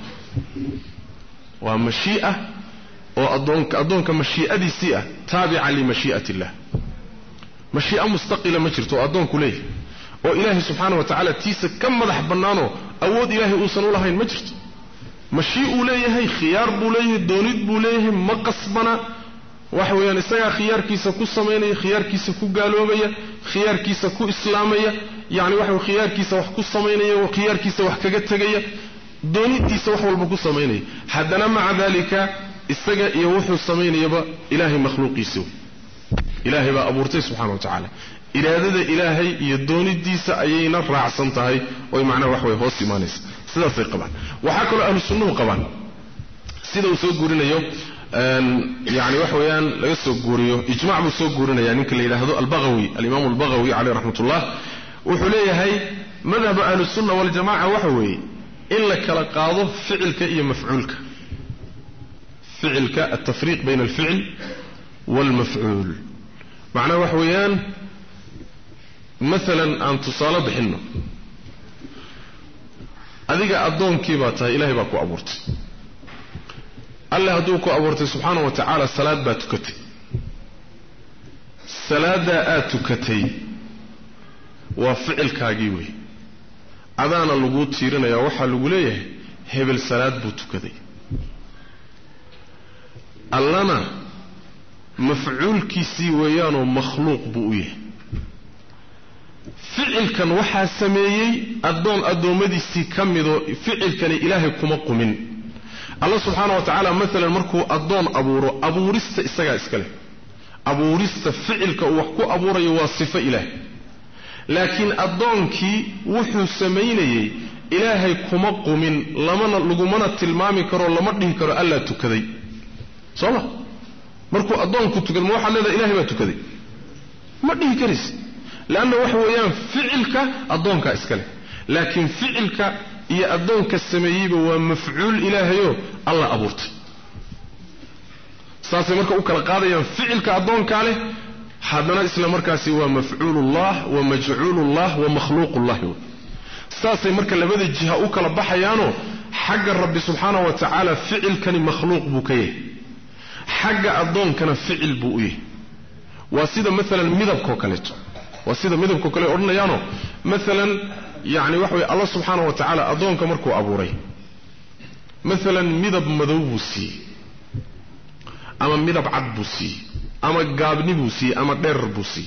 ومشيئة وأدونك مشيئة دي سيئة تابعة لمشيئة الله مشيئة مستقلة مجرت وأدونك ليه وإلهي سبحانه وتعالى تيسا كم مدح بنانو أود إلهي أوصنوا لها المجرت مشيئة ليه خيار بوليه دونيد بوليه مقصبنا وحويان إساقا خيار كيسا كو سميني خيار كيسا كو قالوبية خيار كيسا كو إسلامية يعني وحو خيار كيسا وحكو سميني وخيار كيسا وحكاقتاقية دونيد كيسا وحو البكو سميني حدنا مع ذلك إساقا يوحو سميني يبا إلهي مخلوق يسو إلهي با أبورتي سبحانه وتعالى إرادة إلهي يدوني ديسا أيينا راعسانتهاي ويمعنى وحوي هو سيمانيس سيدا في قبان وحاكرا أهل السنة قبان سيدا وسوق قولنا يوم يعني وحويان لا يسوق قوريو إجماع بسوق قورنا يعني يمكن إلى هذا البغوي الإمام البغوي عليه رحمة الله وحليه هاي مذهب أهل السنة والجماعة وحوي إلا كالقاضه فعلك إيا مفعولك فعلك التفريق بين الفعل والمفعول معنى وحويان مثلا أن تصال بحنه أذيك أدون كيباتها إلهي باكو أبورتي الله هدوكو أبورتي سبحانه وتعالى الصلاة باتكتي الصلاة آتكتي وفعل كاقيوي أذانا اللقود تيرنا يا وحا اللقوليه هبل صلاة باتكتي اللنا مفعول كيسي ويانو مخلوق بوئيه فعل كان وحا سميي أدون مديسي كمدو فعل كان إلهي كمقو من الله سبحانه وتعالى مثلا مركو أدون أبورست إساقا إسكاله أبورست فعل كوحكو أبوري واصفة إله لكن أدون كي وحو سميني إلهي كمقو من لغمنا التلمامي كرو لمرده كرو ألا تكذي صلى مركو أدون كتكذي موحا لذا إلهي ما تكذي مرده كريس لأنه وحويان فعلك أدونك إسكاله لكن فعلك يا أدونك السميب ومفعول إلهيو الله أبورت ساسي مركا أكلا قاضيا فعلك أدونك عليه حدنا إسلام مركاسي ومفعول الله ومجعول الله ومخلوق الله ساسي مركا لبدا الجهة أكلا بحيانو حق الرب سبحانه وتعالى فعل كان مخلوق بكيه حق أدون كان فعل بوئيه وسيدا مثلا مذب كوكاليتو وسيدا مذب كوكاليتو أرنا يانو مثلا يعني وحوي الله سبحانه وتعالى أدونك مركو أبوري مثلا مذب مذوبوسي أما مذب عدبوسي أما قابنبوسي أما دربوسي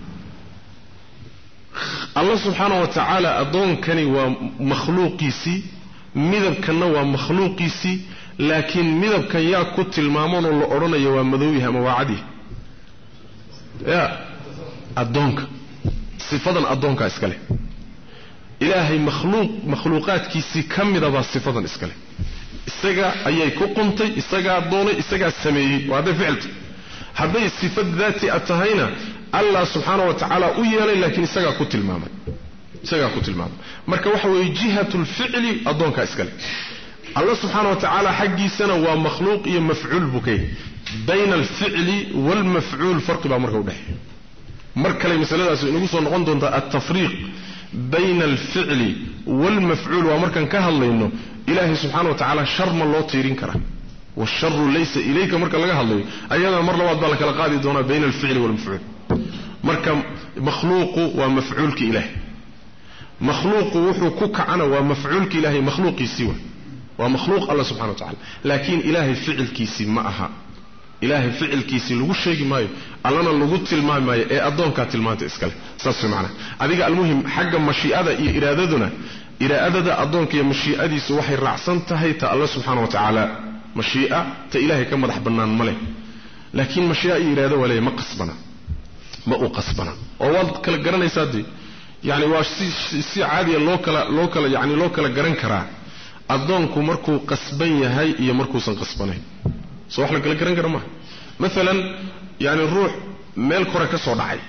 الله سبحانه وتعالى أدونكني ومخلوقيسي مذب كان ومخلوقيسي لكن مذب كان يأكد المامون اللي أرنا يوامذويها مواعدي يا أدونك صفة أدونك إسكالي إلهي مخلوقات كيسي كم دبا صفة إسكالي إستجا أيي كوقنتي إستجا دوني إستجا السمي وهذا فعلت هذه الصفات ذاتي أتهينا الله سبحانه وتعالى أيالي لكن إستجا كتل ماما إستجا كتل ماما مركا وحوي جهة الفعل أدونك إسكالي الله سبحانه وتعالى حقي سنة ومخلوق مفعول بكي بين الفعل والمفعول فرق بقى مركا وده مركا لي مسألة نقول نقول التفريق بين الفعل والمفعول ومركا كهل إنه إلهي سبحانه وتعالى شر ما الله تيرين كره والشر ليس إليك مركا لقى هالله أيضا مرة واحد بالك لقادي دونا بين الفعل والمفعول مركا مخلوق ومفعول كإلهي مخلوق وحكوك عنه ومفعول كإلهي مخلوق سوى ومخلوق الله سبحانه وتعالى لكن إلهي فعل كيسي معها إلهي فعل كيسي لغو الشيء مايو ألنا لغو تلماي مايو إيه أدونك تلمانت إسكال ساسي معنا هذيك المهم حق مشيئة إرادتنا إرادة أدونك يا مشيئة سوحي الرعسان تهيت الله سبحانه وتعالى مشيئة تإلهي كما رحبنان ملي لكن مشيئة إرادة ولا ما قصبنا ما قصبنا أول كلا جرنا يسادي يعني واش سي عادي لوكلا يعني لوكلا جرن كرا أدونك مركو قصبين هاي يا مركو سنقصبنين صح لك الكلام كرمه مثلا يعني الروح ميل كره كسو دحاي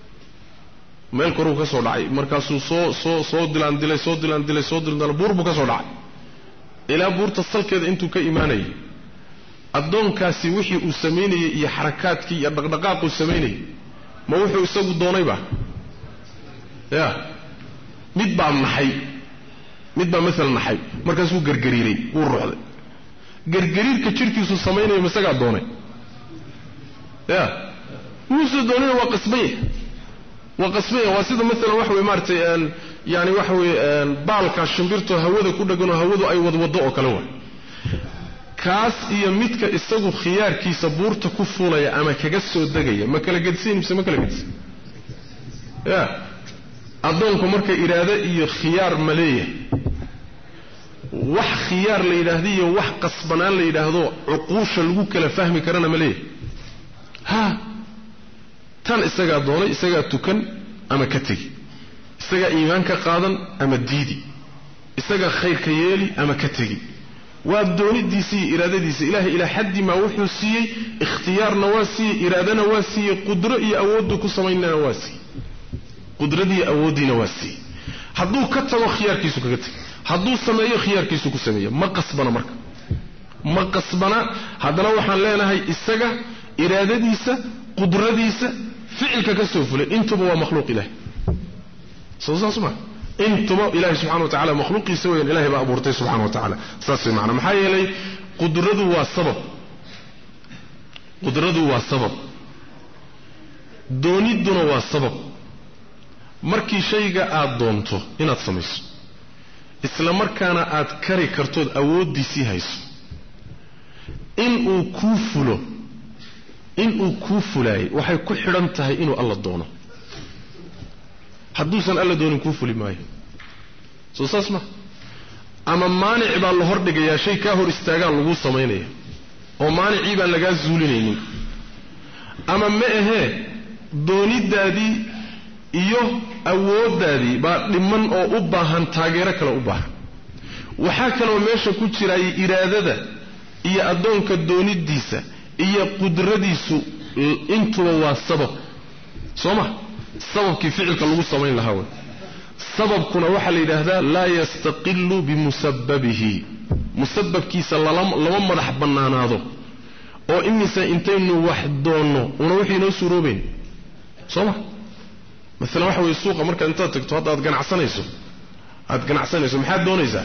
ميل كره كسو دحاي markaasuu soo dilaan buurbu ka soo dhacay ila buurta salkeeda intuu ka iimaanay adoonkaasi wixii uu sameeyay iyo xarakaadkii iyo dhaqdhaqaaqu sameeyay ma wuxuu isagu doonayba ya mid baa naxay midba mesela naxay markaasuu gargariiray uu ruuxday gargariirka jirkiisu sameeyay masaga doonay ya muuse doonay waa qasbay waa sida mesela wax way maartay yani wax way baalka shimbirto hawada ku dhagan oo hawadu ay wadwado oo kale waa kaas iyo midka isagu khiyaarkiisa buurta ku fuulaya ama kaga soo dagaya ma kala gadsiin mise ma kala gadsiin ya adoonku marka iraada iyo khiyaar maleeya wax khiyaar la yiraahdo iyo wax qasbanaan la yiraahdo uquusha lagu kala fahmi karana maleeya ha tan isaga doonay isaga tukan ama ka tagi isaga iimaanka qaadan ama diidi isaga khayrka yeeli ama ka tagi waa doonidiisii iraadadiisa ilaahay ila xaddi ma wuxuu siiyay ikhtiyaarna waa siiyay iraadana waa siiyay qudro iyo awood ku sameeynana waa siiyay qudradii awoodina waa siiyay hadduu ka tago khiyaarkiisu kaga tagi hadduu sameeyo khiyaarkiisu ku sameeyo ma qasbana marka ma qasbana hadana waxaan leenahay isaga iraadadiisa qudradiisa ficilka ka soo fulay intuba waa makhluuq ilaahay soo intuba ilaahay subhanahu wa ta'ala makhluuqiisa weyn ilaahay baa abuurtay subhanahu wa ta'ala saasay macna maxaa yeelay qudradu waa sabab dooniduna waa sabab markii shayga aad doonto inaad samayso isla markaana aad kari kartood awoodiisii hayso inuu ku fulay waxay ku xidhan tahay inuu alla doono hadduusan alla doonin ku fuli maayo soo saasma ama maanic baa la hor dhigayaa shay ka hor istaagaan lagu sameeynaya oo maanicii baan laga zuulinaynin ama ma ahe doonidaadii iyo awoodaadii baa dhiman oo u baahan taageero kale u baahan waxa kale oo meesha ku jiray iraadada iyo adoonka doonidiisa iyo qudradiisu intuba waa sabab sooma sababkii ficilka lagu sameyn lahaa sababkuna waxa la yiraahdaa la yastaqillu bimusabbabihi musabbabkiisa lama madax banaanaado oo imisa intaynu wax doono una wixii noo suuroobeen sooma مثلا waxa way suuqa marka inta tagto hada aad ganacsanayso maxaad doonaysaa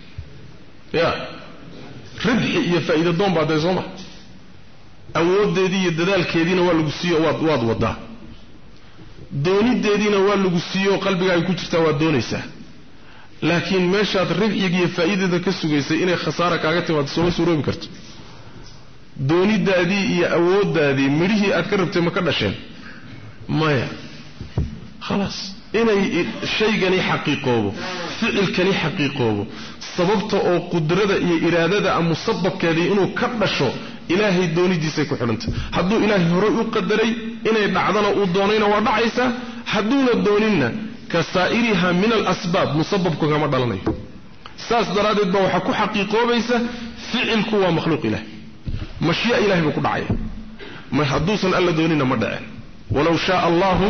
ya ribxi iyo faa'iido doon baad sooma awoodeedii iyo dadaalkeediina waa lagu siiyo waad wadaa doonideediina waa lagu siiyo qalbigaaga ku jirtaa waa doonaysaa laakiin meeshaad ribxiga iyo faa'iidada ka sugaysay inay khasaara kaaga timaado soo suuroobi karto doonidaadii iyo awoodaadii midhihii aad ka rabtay ma ka dhasheen maya خلاص inay shaygani xaqiiqoobo ficilkani xaqiiqoobo sababta oo qudrada iyo iraadada ama musabbabkeedii inuu ka dhasho ilaahay doonidiisa ku xidhanta hadduu ilaahay hore u qadaray inay dhacdana uu doonayna waa dhacaysa hadduuna dooninna kasaa'iriha min al-asbab musabbabku kama dhalanayo saas daraadeed baa waxa ku xaqiiqoobaysa ficilku waa makhluuq ilaahay mashii'a ilaahay buu ku dhacay ma hadduusan alla doonina ma dhaceen walaw shaa Allahu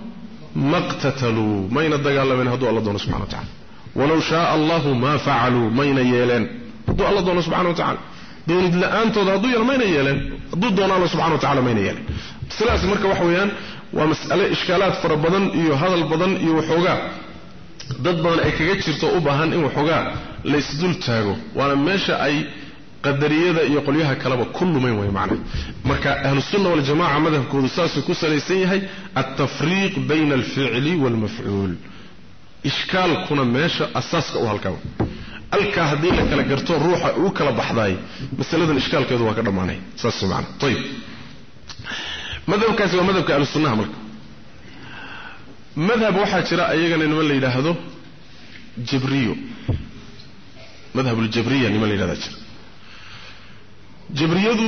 مقتتلوا مين الدجال من هدو الله دون سبحانه وتعالى ولو شاء الله ما فعلوا مين يلين هدو الله دون سبحانه وتعالى دون أنت هدو يل مين يلين هدو دون الله سبحانه وتعالى مين يلين سلاس مركب وحويان ومسألة إشكالات فربضن إيو هذا البضن إيو حوجا ضد بدن أي كجتشر تأوبهن إيو حوجا ليس دول تاجو وأنا ماشى أي قدرية يقوليها كلام كل ما هو معنى مركا أهل السنة والجماعة مذهب كودساس كسليسيه التفريق بين الفعل والمفعول إشكال كنا ماشى أساس أو هالكلام الكهدي لك لجرتون روح وكلا بحضاي بس هذا الإشكال كذا وكذا معناه أساس معنى طيب مذهب كاسي ومذهب كأهل السنة مركا مذهب واحد شراء يجنا نملي إلى هذا جبريو مذهب الجبرية نملي إلى هذا جبريدو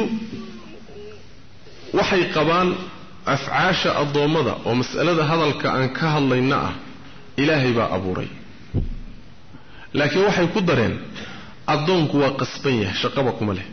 waxay qabaan afcaasha adoomada oo mas'alada hadalka aan ka hadlaynaa ilaahay baa abuuray laakiin waxay ku dareen adoonku waa qasban yahay shaqaba kuma leh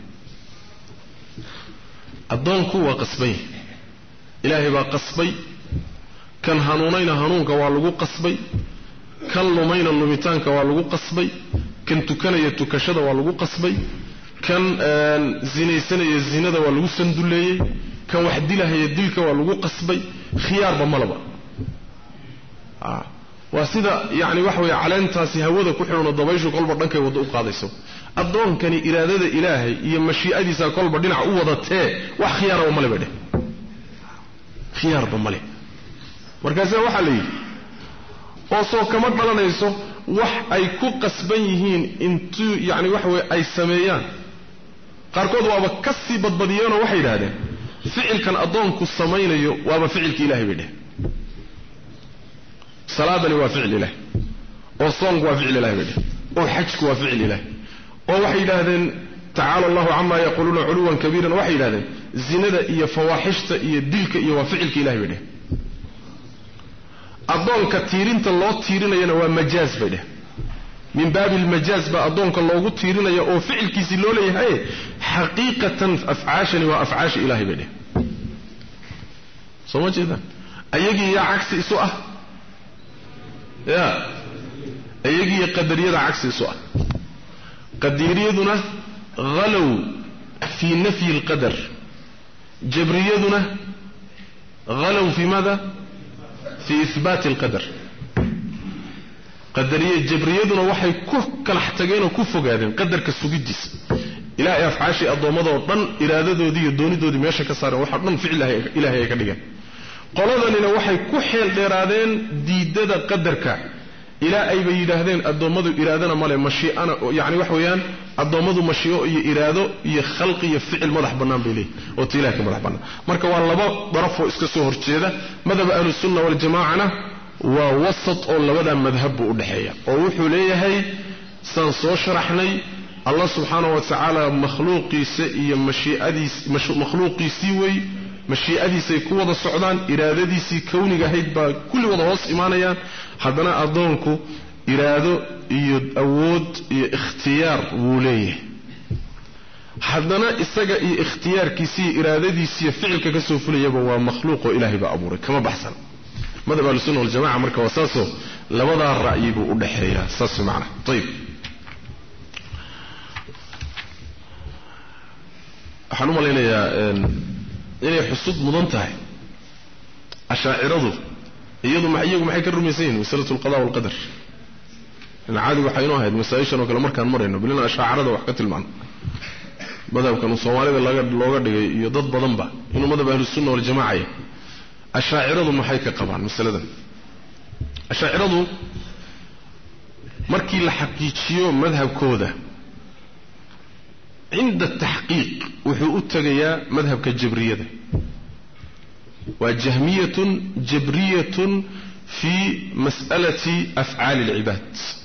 adoonku waa qasban yahay ilaahay baa qasbay kan hanuunayna hanuunka waa lagu qasbay kan lumayna lumitaanka waa lagu qasbay kan tukanaya tukashada waa lagu qasbay kan zinaysanaya zinada waa lagu sanduleeyay kan wax dilahaya dilka waa lagu qasbay khiyaarba malaba وسيدا يعني وحوي علانتاسي هودا كحرون الضبيشو قلب دنكay wada u qaadayso adoonkani iraadada ilaahay iyo mashii'adiisa kolba dhinac u wadatee wax khiyaar oo male bade khiyaar bamale markaas waxa leeyahay oo soo kama dhalanayso wax ay ku qasban yihiin intuu yani wax way ay sameeyaan qaarkood waaba ka sii badbadiyeen oo waxay yiraahdeen ficilkan adoonku sameeyo waaba ficilka ilaahay bade salaadani waa ficil ilaahay oo soonku waa ficil ilaahay bade oo xajku waa ficil ilaahay oo waxay yiraahdeen ta'ala Allahu amma yaquluna 'uluwan kabiran waxay yiraahdeen zinada iyo fawaaxishta iyo dilka iyo waa ficilka ilaahay bade adoonka tiirinta loo tiirinayna waa majaaz bade min baabil majaaz ba adoonka loogu tiirinayo oo ficilkiisi loo leeyahay haqiiqatan af'aashani waa af'aash ilaahay bade soo jeeda ayagii ya aksi isu ah ya ayagii qadariyada aksi isu ah qadariyaduna غلو في نفي القدر جبريتنا غلو في ماذا في إثبات القدر قدرية جبريتنا وحي كل احتاجين وكفوا قاعدين قدر كالسجدس إلى أفعاشي الضمضة والطن إلى ذو ذي الدوني ذو ماشى كسر وحرنا في إلهي كديا قالوا لنا وحي كحيل ديرادين ديدة قدرك إلى أي بيدهدين الضمضة إرادنا مال مشيئنا يعني وحويان الضمضة مشيئة إرادة يخلق يفعل مدح بنام بليه وتلاك مدح بنام مركب والله ضرفه إسكسوه كذا مذهب أهل السنة والجماعة ووسط أول بدأ مذهب الضحية ووحوا ليه هي سنصوش رحني الله سبحانه وتعالى مخلوقي سئي مخلوقي سوي مشيئتي سيكون وضع السعودان إرادتي سيكوني قهيد با كل وضع وص إيمانيا حدنا أظنكو إرادة أود اختيار وليه حدنا استجا اختيار كيسي إرادتي سي فعل كسوف لي يبقى مخلوق إلهي بأمورك كما بحثنا ماذا بقى السنة والجماعة مركا وساسو لوضع الرأي بأدحية ساسو معنا طيب حنوم علينا يا inay xusud mudan tahay ashaa'iradu iyadu maxay ka rumaysan masalatu alqada wal qadar in caadi waxay noo ahayd masaa'ishan oo kale markaan marayno bilina ashaa'irada wax ka tilmaan madhabkan Soomaalida looga dhigay iyo dad badan ba inuu madhab ahlus sunna wal jamaa ashaa'iradu maxay ka qabaan masaladan ashaa'iradu markii la xaqiijiyo madhabkooda عند التحقيق وحو أتغيا مذهب كالجبرية وجهمية جبرية في مسألة أفعال العباد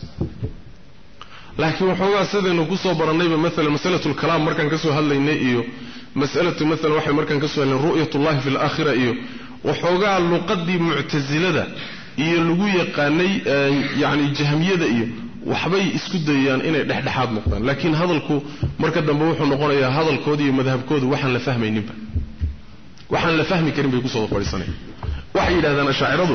لكن وحوغا سيدا انه كسو برانيبا مثلا مسألة الكلام مركان كسو هلا إيو مسألة مثلا وحي مركان كسو هلا رؤية الله في الآخرة إيو وحوغا اللقدي معتزلة إيو اللقوية قاني يعني جهمية إيو waxbay isku dayaan inay dhexdhexaad noqdaan laakiin hadalku marka dambe wuxuu noqonayaa hadalkoodii iyo madhabkoodu waxaan la fahmayninba waxaan la fahmi karin bay ku soo fariisanay waxay yiraahdaan ashaa'iradu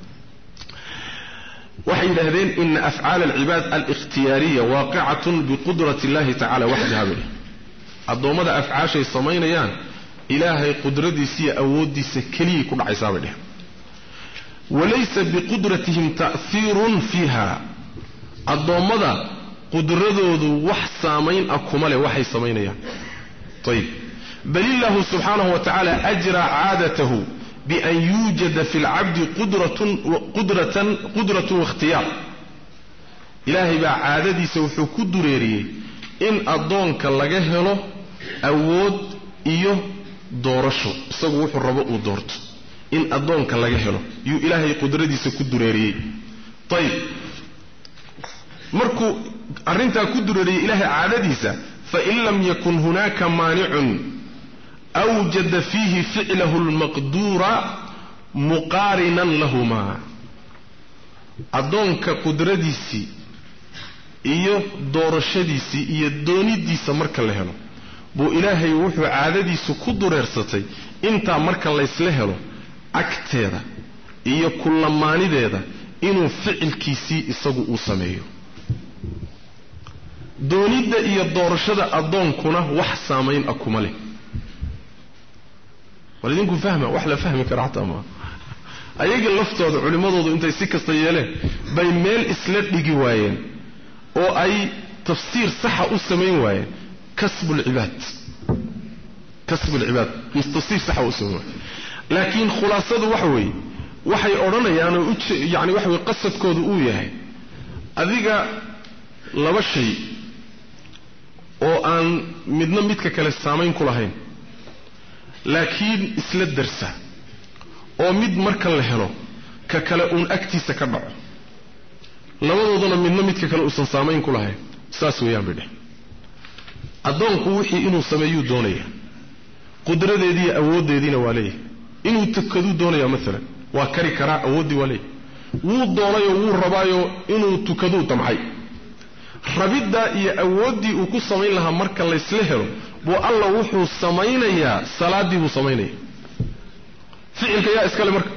waxay yiraahdeen in af'aal al-ibad al-ikhtiyariyya waqi'atun bi qudrati Allah ta'ala wahdaha bi adoomada af'aashay sameeyaan ilaahay qudradiisa iyo awoodiisa kaliya ku dhacaysaa bay walaysa bi qudratihim ta'thirun fiha adoomada qudradoodu wax saameyn akuma leh waxay sameeyaan طيب بل الله سبحانه وتعالى أجرى عادته بأن يوجد في العبد قدرة واختيار إلهي بعادتي سوف كدريري إن أدونك لغهله أود إيو دورشو سوف الرباء دورت إن أدونك لغهله يو إلهي قدرتي سوف كدريري طيب مركو أرنتا كدريري إلهي عادتي فإن لم يكن هناك مانع أوجد فيه فعله المقدور مقارنا لهما أدونك قدرتيسي إيو دورشديسي إيو دونيديسي مركا لهلو بو إلهي وحو عادديسي كدر يرسطي انتا مركا ليسلهلو أكتيدا إيو كل ماني ديدا إنو فعل كيسي إساقو أساميو doonida iyo doorashada adoonkuna wax saameyn akumale walidinku fahma wax la fahmi karo hatta ma ayaga laftooda culimadoodu intay si kasta yeeleen bay meel isla dhigi waayeen oo ay tafsiir saxa u sameyn waayeen kasbul cibaad tafsiir saxa u sameyn laakiin khulaasadu waxa weeye waxay oranayaan oo yaani waxa weeye qasadkoodu uu yahay adiga laba shay oo aan midna midka kale saameyn ku lahayn laakiin isla darsa oo mid marka la helo ka kale uun agtiisa ka dhaco labadooduna midna midka kale uusan saameyn ku lahayn saas weeyaan bidix adoonku wixii inuu sameeyo doonaya qudradeedii awoodeediina waa leeyahay inuu tukadu doonaya mesela waa kari karaa awoodii waa leeyahay wuu doonayo wuu rabaayo inuu tukadu damcay rabida iyo awoodii uu ku sameyn lahaa marka la isla helo buu alla wuxuu samaynayaa salaadii buu sameynaya ficilka yaa iskale marka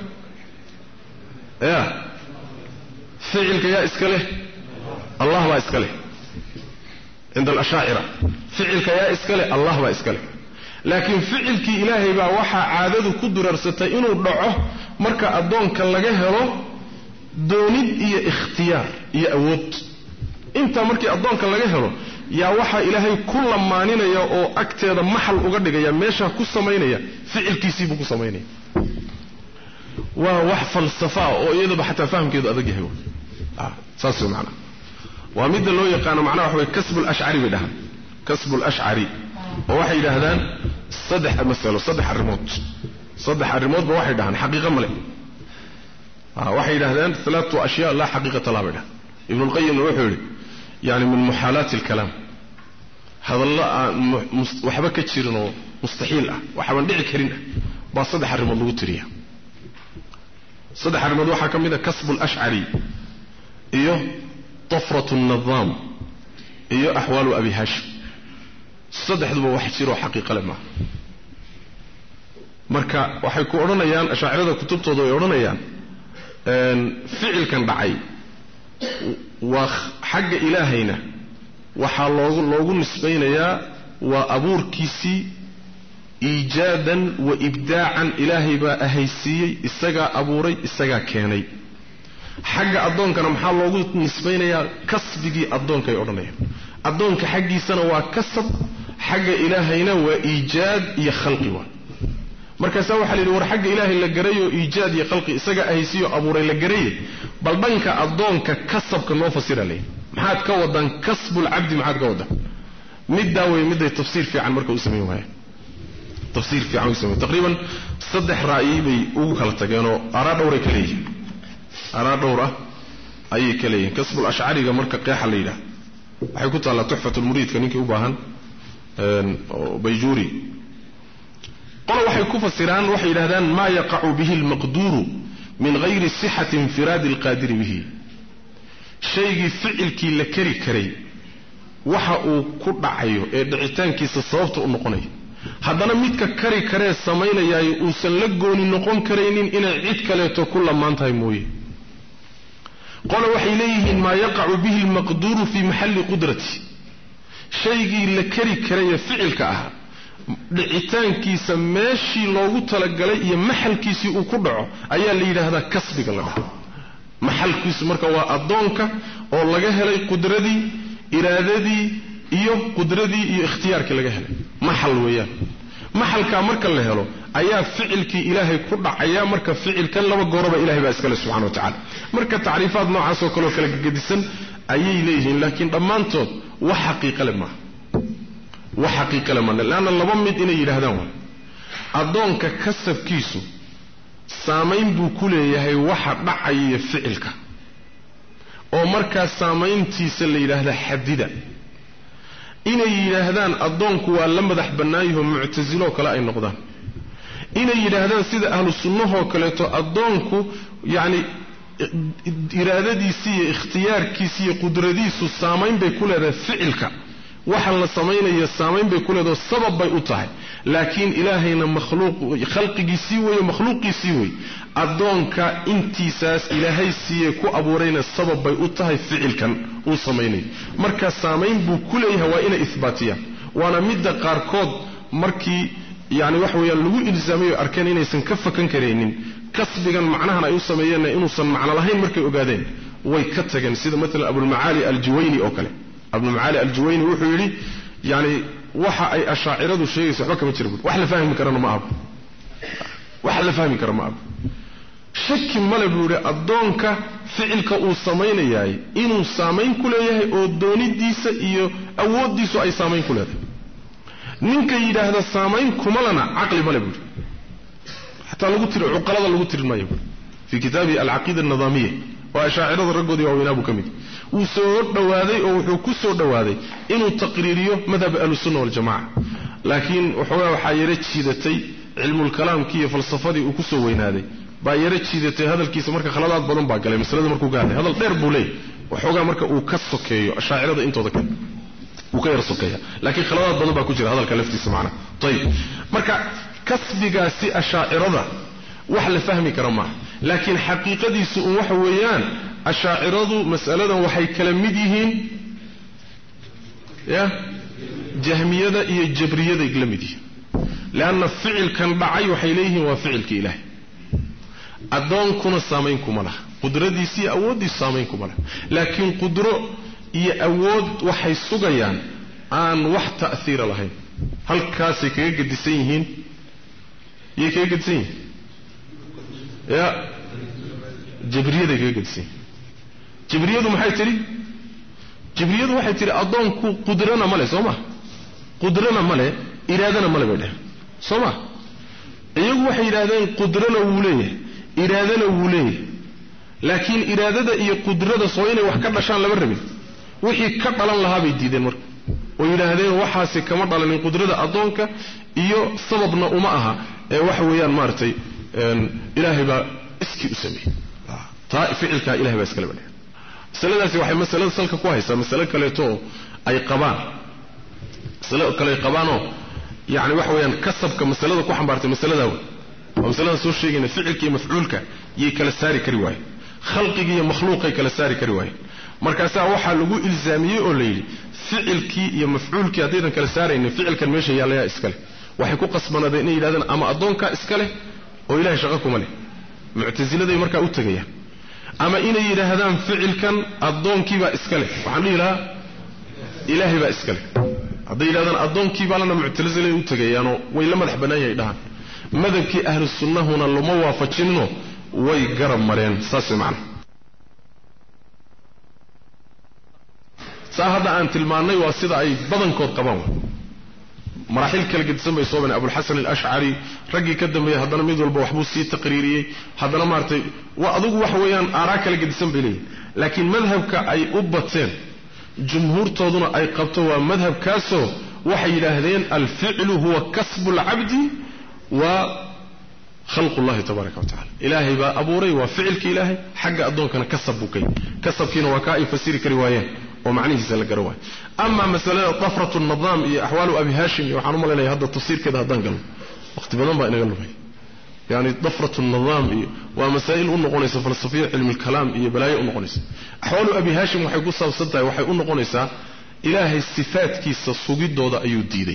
ficilka yaa iskale Allah baa iskale inda al-ash'ira ficilka yaa iskale Allah baa iskale laakiin ficilkii ilaahay baa waxa caadadu ku durarsatay inuu dhaco marka adoonka laga helo doonid iyo ikhtiyaar iyo awood inta markii adoonka laga helo yaa waxa ilaahay ku lamaaninaya oo agteeda maxal uga dhigaya meesha ku sameynaya ficilkiisii buu ku sameynaya waa wax falsafa oo iyadaba xataa fahamkeedu adag yahay saasoo macna waa mid loo yaqaan macna waxa way kasbul ash'ari bidaha kasbul ash'ari oo waxay yiraahdaan saddex arrimood ba waxay dhahan xaqiiqo male waxay yiraahdaan thalath ashyaa la xaqiiqata la bida ibn al-qayyim wuxuu yiri يعني من محالات الكلام هذا الله وحبا كجيرنو مستحيل وحبا دحي كرين با صدح arimood lagu tiriya صدح arimood waxa kamida kasbul ash'ari iyo طفرة النظام iyo ahwalu abi hashim saddexduba wax jiro xaqiiqo leh ma marka waxay ku oranayaan ash'ariyada kutubtooda ay oranayaan ficilkan dhacay وحق إلهينا وحالوغو نسبينيا وأبوركيسي إيجادا وإبداعا إلهي با أهيسي إساقا أبوري إساقا كيني حق أدونك نمحالوغو نسبينيا كسبكي أدونك يورنيا أدونك حقي سنة وكسب حق إلهينا وإيجاد يخلقوا markaas waxa la war xaq ilaahay la garayo iijaad iyo khalqi isaga ahaysiyo abuuray la garay bal banka adoonka kasabka noo fasiralay maxaad ka wadan kasbul abdi maxaad ka wadan midda way midda tafsiir fiican marka uu sameeyo waay tafsiir fiican uu sameeyo taqriban saddex ra'yi bay ugu kala tageeno ara dhowr ay kaleeyeen kasbul ash'ariga marka qeexa la yiraahdo waxay ku taala tuhfatul muridka ninkii u baahan bayjuri قالوا وحي كفسران وحي يراهدان ما يقع به المقدور من غير صحة انفراد القادر به شيء فعلكي لكري كري waxa uu ku dhacayo ee dhicitaankiisa sababta u noqonay haddana midka kari kare sameeyay uu san la gooni noqon kareenin inay cid kale to ku lamaantahay mooyee qala waxay leeyihiin ma yaqa'u bihi al-maqdur fi mahall qudrati shaygi la kari kare ficilka ah dhicitaankiisa meeshii loogu talagalay iyo maxalkiisi uu ku dhaco ayaa la yiraahdaa kasbiga la dhaho maxalkiisu marka waa adoonka oo laga helay qudradii iraadadii iyo qudradii iyo ikhtiyaarkii laga helay maxal weeyaan maxalka marka la helo ayaa ficilkii ilaahay ku dhacaya marka ficilkan laba gooraba ilaahay baa iska leh subhanahu wa ta'ala marka taariifaad noocaas oo kale kala gedisan ayay leeyihiin laakiin dhamaantood wax xaqiiqo leh ma وحقيقة لما لأن اللبمد إنه يرهدان أدونك كسب كيسو سامين بكل يهي واحد نعي فعلك ومركا سامين تيسل يرهد حديدا إنه يرهدان أدونك ولما دحبنايهم معتزلوك لا أي نقدان إنه يرهدان سيد أهل السنة وكاليتو أدونك يعني إرادة سي اختيار كيسي قدرة ديسو سامين بكل هذا فعلك waxa la sameeynaya saameyn bay ku leedahay sabab bay u tahay laakiin ilaahayna makhluuq khalqigiisii way makhluuqiisii way adoonka intiisaas ilaahay siiyay ku abuurayna sabab bay u tahay ficilkan uu sameeynay marka saameyn buu ku leeyahay waa ina isbaatiya waana midda qaarkood markii yani wax weeyaan lagu ilzaamayo arkeen inaysan ka fakan kareenin kasbigan macnahan ay u sameeyeen inuusan macno lahayn markay ogaadeen way ka tageen sida mesela Abu al-Maali al-Juwayni oo kale Abu al-Maali al-Juwayni wuxuu yiri yani waxa ay ashaaciradu sheegayso waxba kama jiro wax la fahmi karana ma aha wax la fahmi karo ma aha shaki male buure adoonka ficilka uu sameeyay inuu saameyn ku leeyahay oo doonidiisa iyo awoodiisu ay saameyn ku leedahay ninka yiraahdo saameyn kuma lana aqli male buure hatta lagu tiro uqalada lagu tirmayo fi kitaabi al-aqida an-nizamiyya wa ashaa'irada raggoodii waa weynaabu kamid uu soo dhawaaday oo wuxuu ku soo dhawaaday inuu taqriiriyo madhab ahlus-sunna wal jamaa laakiin waxa yara jiidatay cilmul kalaamki iyo falsafadii uu ku soo weynaaday baa yara jiidatay hadalkiisa marka khaladaad badan baa galay masalada markuu gaaray hadal dheer buu leeyahay waxoogaa marka uu ka sokeeyo ashaa'irada intooda kale uu ka yara sokeeya laakiin khaladaad badan baa ku jira hadalka laftiisa macna tayib marka kasbigaasi ashaa'irada wax la fahmi karo ma laakiin xaqiiqadiisu waxa weeyaan ashaa'iradu mas'aladan waxay kala mid yihiin ya jahmiyada iyo jabriyada kala mid yihiin laana ficilkan dhacay waxay leeyihiin waa ficilka ilaahay adoonkuna saameyn kuma laha qudradiisa awoodiisa saameyn kuma laha laakiin qudro iyo awood waxay sugayaan aan wax ta'thir lahayn halkaas ay kaga gedisan yihiin kaga gedisan yihiin ya jabriyada kaga gedisan jabriyadu maxay tiri jabriyadu waxay tiri adoonku qudrana male sooma qudrana male iraadana male bay dhahay sooma iyagu waxay yiraahdeen qudrana wuu leeyahay iraadana wuu leeyahay laakiin iraadada iyo qudrada soo inay wax ka dhashaan laba rabin wixii ka dhalan lahaa bay diideen marka oo yiraahdeen waxaasi kama dhalanin qudrada adoonka iyo sababna uma aha ee wax weeyaan maartay ilaahay baa iski u sameeyay taa ficilka ilaahay baa iska leeyahay saladaasi waxay masalada salka ku haysaa mas'alo kale oo ay qabaan mas'alo kale qabaano yani wax weeyaan kasabka masalada ku xambaartay masalada ومثلا سو شيغنا فعلك iyo mafcuulka yey kala saari kari waay khalqiga iyo makhluuqay kala saari kari waay markaas waxa lagu ilzaamiyay oo leeyay ficilki iyo mafcuulki hadaydan kala saarayna ficilkan meesha yaalaya iskale waxay ku qasbanadeen inay yiraahdaan ama adoonka iskale oo ilaahay shaqo kuma leh mu'taziladay marka u tagayaan ama inay yiraahdaan ficilkan adoonkii baa iskale waxaan leeyahay ilaahay baa iskale haday yiraahdaan adoonkii baa lana mu'taziladay u tagayaan way la madax banaayay dhahan madhabkii ahlu sunnahuna lama waafajinno way garab mareen saas macna saahada aan tilmaanay waa sida ay badankood qabaan maraaxil kala gedisan bay soo banay Abu al-Hasan al-Ash'ari ragii ka dambeeyay hadana mid walba waxbuu sii taqriiriyay hadana maartay waa adigu wax weeyaan araa kala gedisan bay leeyihiin laakiin madhabka ay u bateen jumhuurtooduna ay qabto waa madhabkaasoo waxay yiraahdeen al-fi'lu huwa kasbu al-'abdi وخلق الله تبارك وتعالى إلهي با أبوري وفعلك إلهي حق أدونكنا كسبوكي كسبكين وكائي فسيري كروايان ومعنيه سألك رواي أما مسألة طفرة النظام أحوال أبي هاشم وحنوم الله هذا التصير كده هدان قلب وقت بدن بقى نقلب يعني طفرة النظام ومسائل أنقونيسة فلسفية علم الكلام بلاي أنقونيسة أحوال أبي هاشم وحيقول صوصتها وحي أنقونيسة إلهي الصفات كيس الصغيد دودا أيو ديدي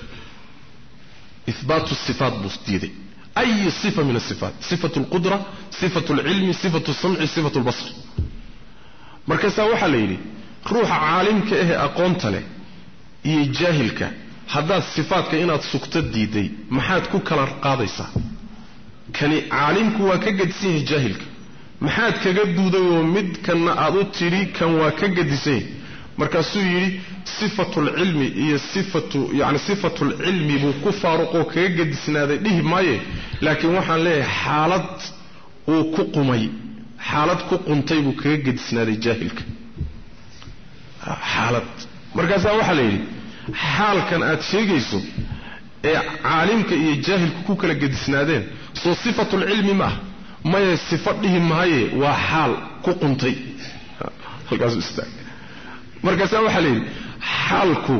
إثبات الصفات بوستيدي أي صفة من الصفات صفة القدرة صفة العلم صفة السمع صفة البصر مركزها وحليلي روح عالمك إيه أقومت له إيه جاهلك هذا الصفات كإنها سكتت ديدي محاد كوكالر قاضيسة كان عالمك وكجد سيه جاهلك محاد كجد دودو ومد كان أعطو تري كان وكجد سيه markaasuu yiri sifatul ilmi iyo sifatul ilmi buu ku faaruqo kaga gadisnaaday dhihi maaye laakiin waxaan leeyahay xaalad uu ku qumay xaalad ku quntay buu kaga gadisnaaday jaahilka xaalad markaas waxa la yiri xaalkan aad sheegayso ee caalimka iyo jaahilku ku kala gadisnaadeen soo sifatul ilmi ma sifadihi maaye waa xaal ku quntay halkaas istaag markaas waxa leeyahay xaalku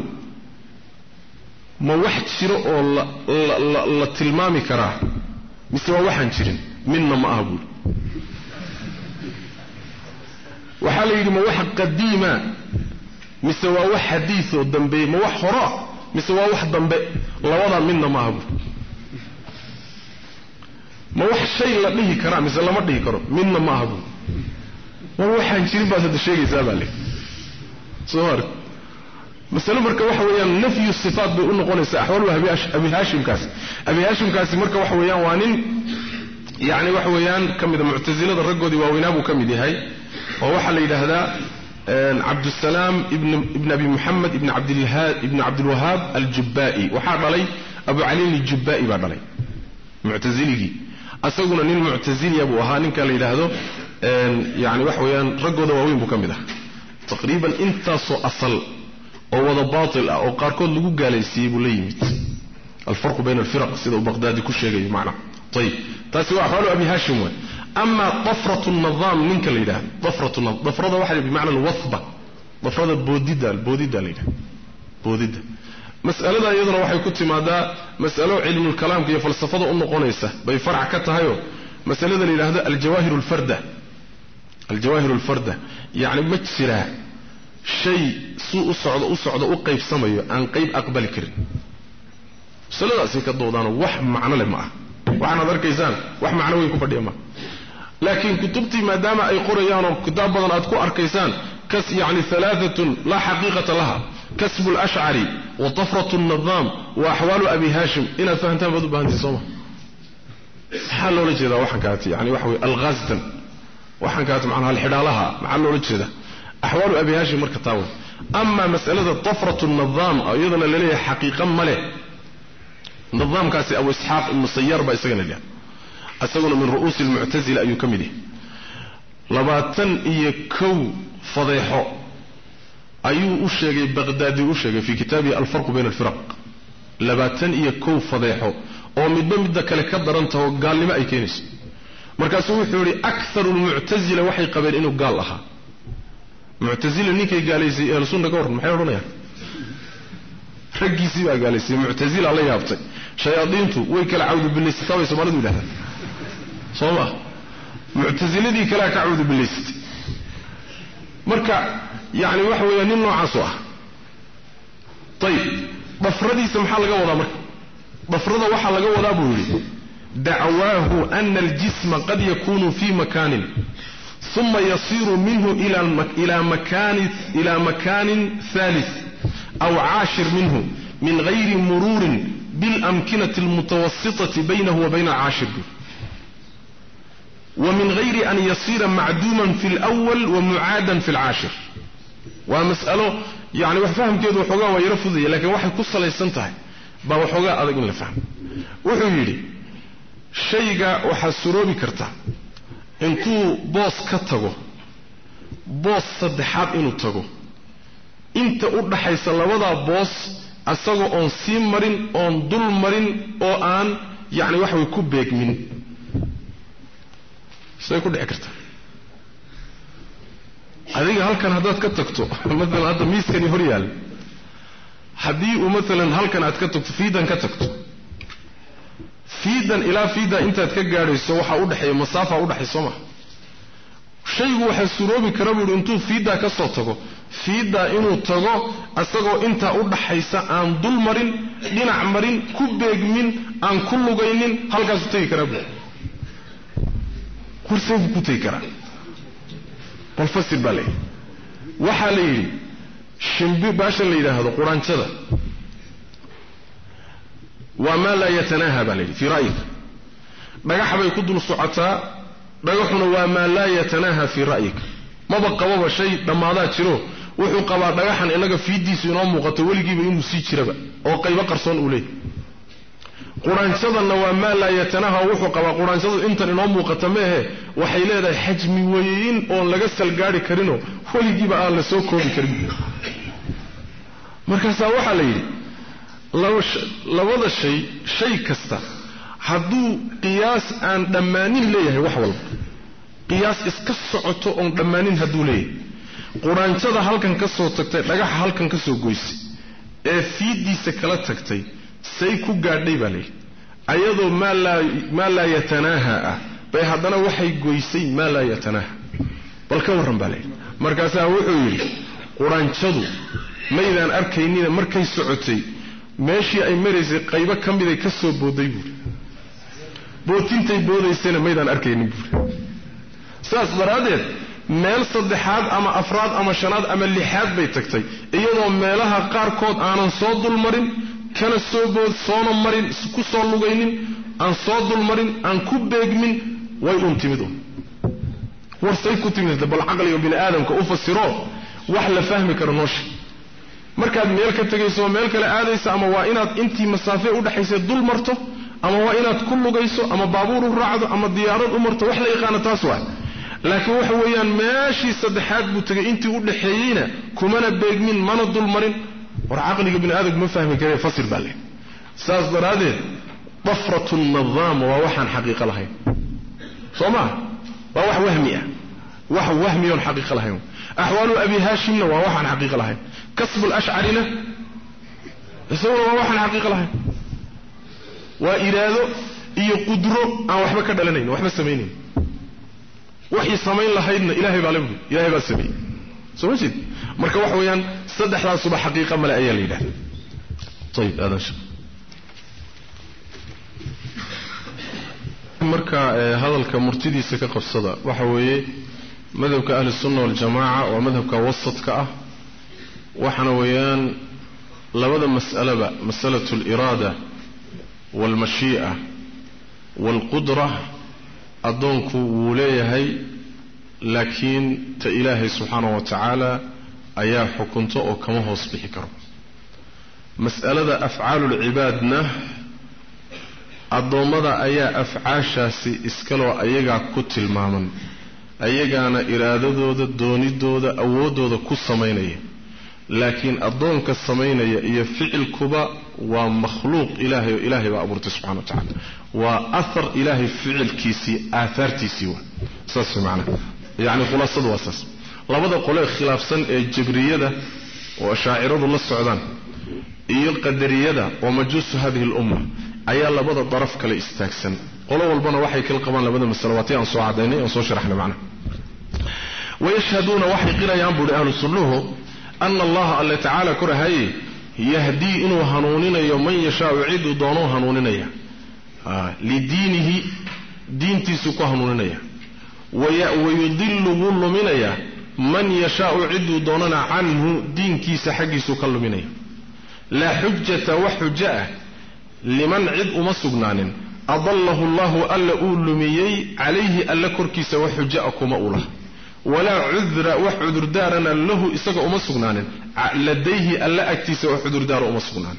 ma wax jiro oo la tilmaami kara mise waa waxan jirin minna ma aha buul waxa leeyahay ma wax qadiima mise waa wax xadiis oo dambe ma wax hore mise waa wax dambe labada minna ma aha buul ma wax shay la dhihi karaa mise lama dhihi karo midna ma aha war waxaan jirin baad hadda sheegaysaa baa le soo hor mas'alo marka waxa weeyaan nafyu sifaat bay u noqonaysaa ahwalu abi hashimkaasi marka waxa weeyaan waa nin yani waxa weeyaan kamida mu'tazilada ragoodi waa weynaabu kamid yahay oo waxa la yiraahdaa Abdussalam ibn Abi Muhammad ibn Abdul Wahhab al-Jubba'i waxa dhalay Abu Ali al-Jubba'i baa dhalay mu'taziligi asaguna nin mu'tazili abu ahaa ninka la yiraahdo yani wax weeyaan ragooda waaweyn buu kamid ah taqriiban intaasoo asal oo wada baatil ah oo qaarkood lagu gaalaysiiyay buu leeyimid الفرق بين الفرق سيده بغدادي ku sheegay macna طيب taasi waa xawlo abi hashim wa amma طفرة النظام ninka la yiraahdo ضفرة waxa بمعنى الوثبة ضفرة boodida la yiraahdo boodida mas'alada iyaduna waxay ku timaadaa mas'alo cilmi kalaamka iyo falsafada u noqonaysa bay farc ka tahayo mas'alada la yiraahdo الجواهر الفردة يعني ma jira shay suu u socdo u qaybsamayo aan qayb aqbali karin saladaasi ka doodaan wax macna leh ma ah waxaana darkaysaan wax macna weyn ku fadhiya ma laakiin kutubtii maadaama ay qorayaan oo kitaab badan aad ku arkaysaan kas yani thalathatun la haqiqata laha kasb al-ash'ari wa tafrat an-nizam wa ahwal abi hashim ina fahantaan badu baahantii soma hal loo jeeda waxan kaati yani wax way al-ghazdan waxan kaati macnaha al-hidaalaha maxaa loo jeeda ahwal abi hashim marka taawo amma mas'alada tafrat an-nizam ayadana leeyahay haqiiqan male نظام كاسي أبو إسحاق المسير بأسجن اليوم أسجن من رؤوس المعتزلة أي كمله لباتن يكو فضيحة أيو أشجع بغدادي أشجع في كتابه الفرق بين الفرق لباتن يكو فضيحة أو مدة كلا كبر أنت وقال لي ما أي كنيس مركزه يحوري أكثر المعتزلة وحي قبل إنه قال لها معتزلة نيكي قال يزي رسولنا قور محيرنا يعني رجيسي قال يزي معتزلة الله يابطي شياطينته ويكل عود بالليستاوي سبحانه وتعالى صوما معتزلة دي كلا كعود بالليست مركا يعني وحوي نين نوع عصوه طيب بفردي سمح الله وضع مركا بفرده وحا لغا وضع بولي دعواه أن الجسم قد يكون في مكان ثم يصير منه إلى مكان ثالث أو عاشر منه من غير مرور بالأمكنة المتوسطة بينه وبين العاشر ومن غير أن يصير معدوما في الأول ومعادا في العاشر ومسأله يعني وفهم كده وحقا ويرفضي لكن واحد قصة ليسنتهي وحقا أدق من الفهم وحيري شيء وحسروبي كرتا انتو بوس كتغو بوس صدحات انو تغو انت udhaxaysa labada boos asagoo on sii marin on dul marin oo aan yaani wax way ku beegmin say ku dhici kartaa adiga halkan hadaad ka tagto mesela hadda miiskani hor yaal hadii uu mesela halkan aad ka tagto fiidan ka tagto fiidan ila fiida intaad ka gaarayso waxa u dhaxeeyo masaafa u dhaxayso ma shaygu waxa suroobi kara buu intuu fiida ka soo tago fiida inuu tago asagoo inta u dhaxaysa aan dul marin dhinac marin ku beegmin aan ku lugaynin halkaas u tagi kara buu kursigu ku tagi kara bal fasir balay waxa la yiri shimbi baasha la yiraahdo quraanjada wama la yatanaha balay fi ra'yik dhagax bay ku dul socotaa dhagaxuna wama la yatanaha fi ra'yik ma baqaba shay dhamaada jiro wuxuu qabaa dhagaxan inaga fiidiisu inoo muuqato waligiiba inuu sii jiraba oo qaybo qarsoon u leeyahay quraansadana waa ma la yatanaha wuxuu qabaa quraansadu inta inoo muuqato meehe waxay leedahay xajmi weyn oo laga salgaari karino waligiiba aan la soo koobi karin markaas waxa la yiri labada shay kasta hadduu qiyaas aan dhamaanin leeyahay wax walba qiyaas iska socoto oo dhamaanin hadduu leeyahay quraanjada halkan ka soo tagtay dhagaxa halkan ka soo goysay ee fiidiisa kala tagtay say ku gaadhay balay ayadoo ma la yatanaha bay hadana waxay goysay ma la yatanaha bal ka waran balay markaas wuxuu yiri quraanjadu maydaan arkaynina markay socotay meeshii ay mareysay qaybo kamid ay ka soo booday buu bootintay boodaysana maydaan arkaynin buuri saas daraadeed meel saddexaad ama afraad ama shanaad ama lixaad bay tagtay iyadoo meelaha qaarkood aanan soo dulmarin kana soo bood soona marin ku soo lugaynin aan soo dulmarin aan ku beegmin way timid warsay ku timid bal aqliga bini aadamka u fasiro wax la fahmi karo nooshi markaad meel ka tagayso meel kale aadaysa ama waa inaad intii masaafe u dhaxaysay dul marto ama waa inaad ku lugayso ama baabuur u raacdo ama diyaarad u marto wax la yaqaan taas waa laakiin waxa weeyaan meeshii saddexaad buu tagay intii u dhaxeeyayna kumana beegmin mana dul marin war aqliga bini aadamku ma fahmi karo fasir bale saas daraadeed dafratu an-nizaam wa waxan xaqiiqo lahayn soma waa wax wahmi ah wax wahmi oo xaqiiqo lahayn ahwalu abi hashim wa waxan xaqiiqo lahayn kasb al-ash'arina isagoo waa waxan xaqiiqo lahayn wa iraado iyo qudro aan waxba ka dhalanayn waxba sameeynin waxay sameyn lahaydna ilaahay baa leeyahay ilaahay baa sameeyay soo jeed marka wax weeyaan saddexdaas suba xaqiiqo mala ayaa leeyahay طيب هذا شيء marka hadalka murtidiisa ka qabsada waxa weeye madhabka ahli sunna wal jamaa waa madhabka wasadka ah waxana weeyaan labada mas'alaba mas'alatu al-irada wal mashi'a wal qudra adoonku wuu leeyahay laakiin ta ilaahay subhanahu wa ta'ala ayaa xukunto oo kama hoos bixi karo mas'alada af'aalul ibaadna adoomada ayaa afcaashaasi iskaloo ayaga ku tilmaaman ayagaana iraadadooda doonidooda awoodooda ku sameeynaya laakiin adoonka sameeynaya iyo ficilkuba waa makhluuq ilaahay baa abuurtay subhanahu wa ta'ala waa athar ilaahay ficilkiisi aathartiisi waa saas macna yaani khulaasadu waa saas labada qole khilaafsan ee jibriyada oo shaa'iradu la socdaan iyo qadariyada oo majuus hadhihi al-umma ayaa labada daraf kale istaagsan qolo walbana waxay kala qabaan labada mas'alawaati aan soo cadeynay oo soo sharaxnay macna ويشهدون وحي قريان بود أهل السنه أن الله الله تعالى كرهي يهدي إنه هنونين يومن يشاء عيد دونه هنونين لدينه دين تسكو هنونين ويضل ظلمين من يشاء عيد دوننا عنه دين كيس حقي سكل منه لا حجة وحجة لمن عد أمسقنان أضله الله ألا أولميي عليه ألا كركيس وحجأكم أوله ولا عذر وحذر دارنا له إسقى أمسقنان لديه ألا أكتيس وحذر دار أمسقنان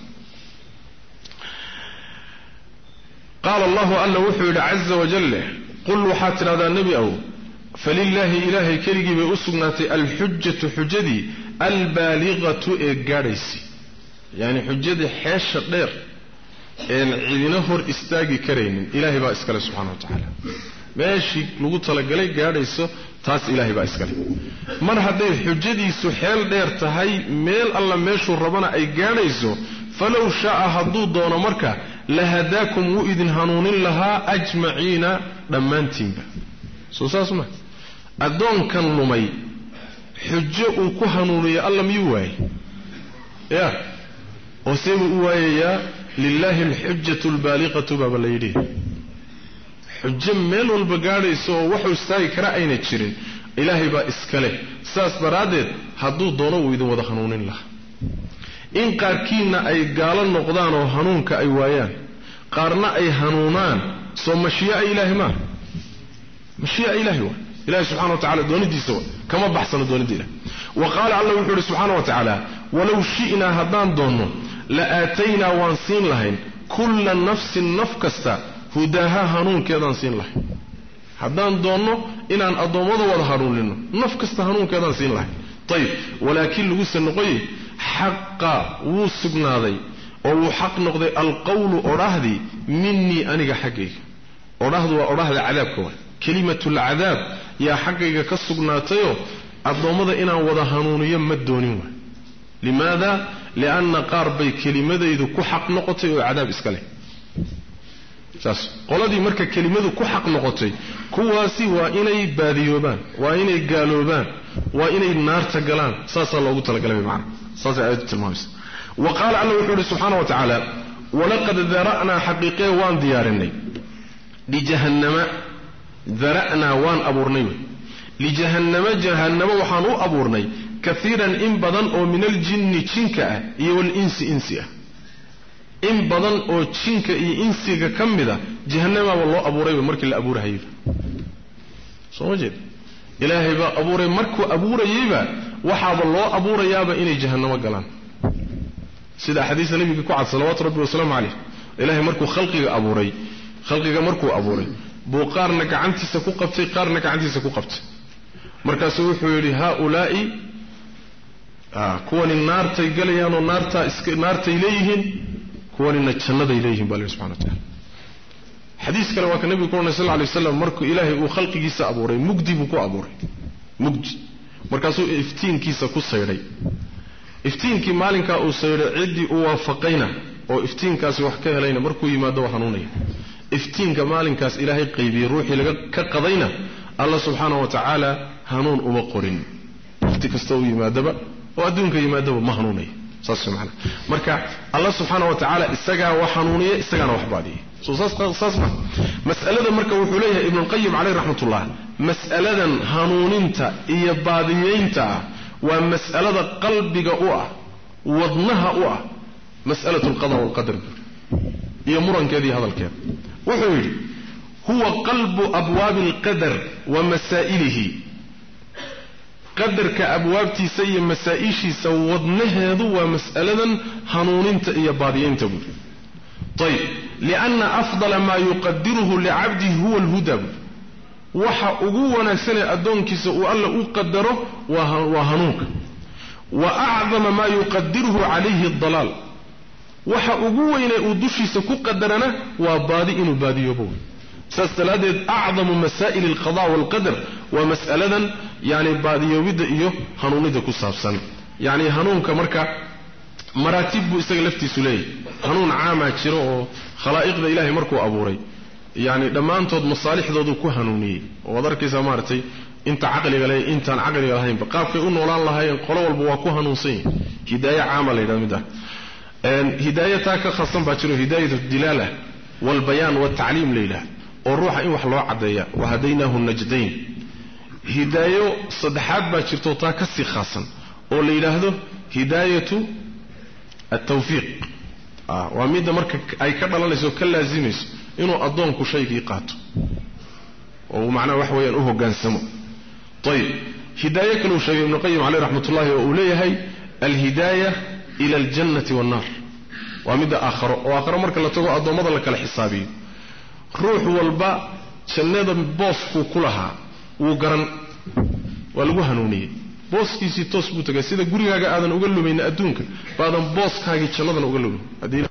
قال الله ألا وحذر عز وجل قل وحاتر هذا النبي أو فلله إلهي كريجي بأسقنات الحجة حجدي البالغة إيجاريسي يعني حجدي حيش غير عيدنا هور استاغي كرينين إلهي با اسكاله سبحانه وتعالى ماشي لوgu talagalay gaadhayso taas ilaahay ba iskale mar haday xujadiisu xeel dheer tahay meel alla meeshu rabana ay gaadhayso falaw shaa haduu doono marka la hadaakum wa idin hanuunin laha ajmaciina dhamaantiinba soo saasma adoonkan lumay xujo uu ku hanuuniyo alla miyuu waay ya oo seebu u waayaya لله الحجة البالغة باب الليلي حجة ميل والبقاريسو وحو استاي كرأينا تشيرين إلهي با اسكاله ساس برادد هدو دونو ويدو ودخنون الله إن قاركينا أي قالا نقضان وهنونك أي وايان قارنا أي هنونان سو مشياء إلهي ما مشياء إلهي هو إلهي سبحانه وتعالى دوني دي سوا كما بحثنا دوني دي له وقال الله وحوله سبحانه وتعالى ولو شئنا هدان دونو لآتينا وانسين لهين كل نفس نفكستا هداها هنون كذا نسين لهين هدان دونو إنان أضومضو والهارون لنو نفكستا هنون كذا نسين لهين طيب ولكن لغوث النقوي حق وسقنا ذي أو حق نقضي القول أراهدي مني أنيق حقيق أراهد وأراهد عذاب كوان كلمة العذاب يا حقيق كسقنا تيو أضومضو إنان وضهانون يمدوني لماذا؟ لأن قاربي كلمة إذا كحق نقطي وعذاب إسكاله قولدي مركا كلمة كحق نقطي كواسي وإني باذيوبان وإني قالوبان وإني النار تقلان ساسا الله قلت لك لبي معنا ساسا آيات المهمس وقال الله وحوله سبحانه وتعالى ولقد ذرأنا حقيقي وان ديارني لجهنم ذرأنا وان أبورني لجهنم جهنم وحان أبورني كثيرا إن بدن أو من الجن تشنكا والإنس إنسيا إن بدن أو تشنكا إنسيا كمدا جهنم والله أبوري ومرك اللي أبور هيبا صوجد إلهي با أبوري مركو أبوري يبا وحاب الله أبوري يابا إني جهنم قلان سيدا حديث النبي كعد صلوات ربي وسلام عليه إلهي مركو خلقي أبوري خلقي مركو أبوري بو قارنك عنتي سكو قبتي قارنك عنتي سكو قبتي مركز وحولي هؤلاء كون النار تيقليان ونار تيليهن كون النجنة إليهم بالله سبحانه وتعالى حديث كان وكان النبي صلى الله عليه وسلم مركو إلهي وخلقي كيسا أبوري مجدي بكو أبوري مجدي مركز افتين كيسا كو سيري افتين كي مالين كا أسيري عدي أوافقينا أو افتين كاس وحكاها لينا مركو يمادا وحنوني افتين كمالين كاس إلهي قيبي روحي لك كقضينا الله سبحانه وتعالى هنون وقرن وقت كستوي يمادبا وأدونك يمادبا ما هنوني صاص معنا مركا الله سبحانه وتعالى استجا وحنونية استجانا وحبادية صاص مسألة مركا وحوليها ابن القيم عليه رحمة الله مسألة هنونينتا إيباديينتا ومسألة قلبك أوعى وضنها أوعى مسألة القضاء والقدر يمرن كذي هذا الكلام وحولي هو قلب أبواب القدر ومسائله قدر كأبواب تيسي مسائشي سوضنها ذو مسألة هنونين تأيباديين تقول طيب لأن أفضل ما يقدره لعبده هو الهدى وحا أقونا سنة أدونك سؤال أقدره وهنوك وأعظم ما يقدره عليه الضلال وحا أقونا أدوشي سكو قدرنا وبادئين البادي يبون سأستلادت أعظم مسائل القضاء والقدر ومسألة يعني بادي يويد إيوه هنوني دا كسابسان يعني هنون كمركا مراتب استغلفتي سلي هنون عامة شروع خلائق دا إلهي مركو أبوري يعني لما أنتود مصالح دودو كو هنوني وضركي سمارتي انت عقلي غلي انت عقلي غلي بقافك انه والله الله قلوا البواكو هنونسين هداية عامة ليدا مده هداية تاكا خاصة باتشرو هداية الدلالة والبيان والتعليم ليلة والروح إن وحلو عديا وهديناه النجدين هداية صدحات باتشرتو تاكسي خاصا وليلة هذا هداية التوفيق وميدا مركك أي كرنا الله لسو كاللازميس إنه أضونك شيء يقاته ومعنى وحويا أنه قانسمه طيب هداية كانوا شيء ابن القيم عليه رحمة الله وأوليه هي الهداية إلى الجنة والنار ومدى وآخر مركا لا تقول أضو مضى لك الحسابي روح والباء سنادا بوسكو كلها وقرن والوهنوني بوسكي سي توسبوتك سيدا قريقا آذان أقلو من أدونك بعد بوسك هاكي تشلدن أقلو أدينا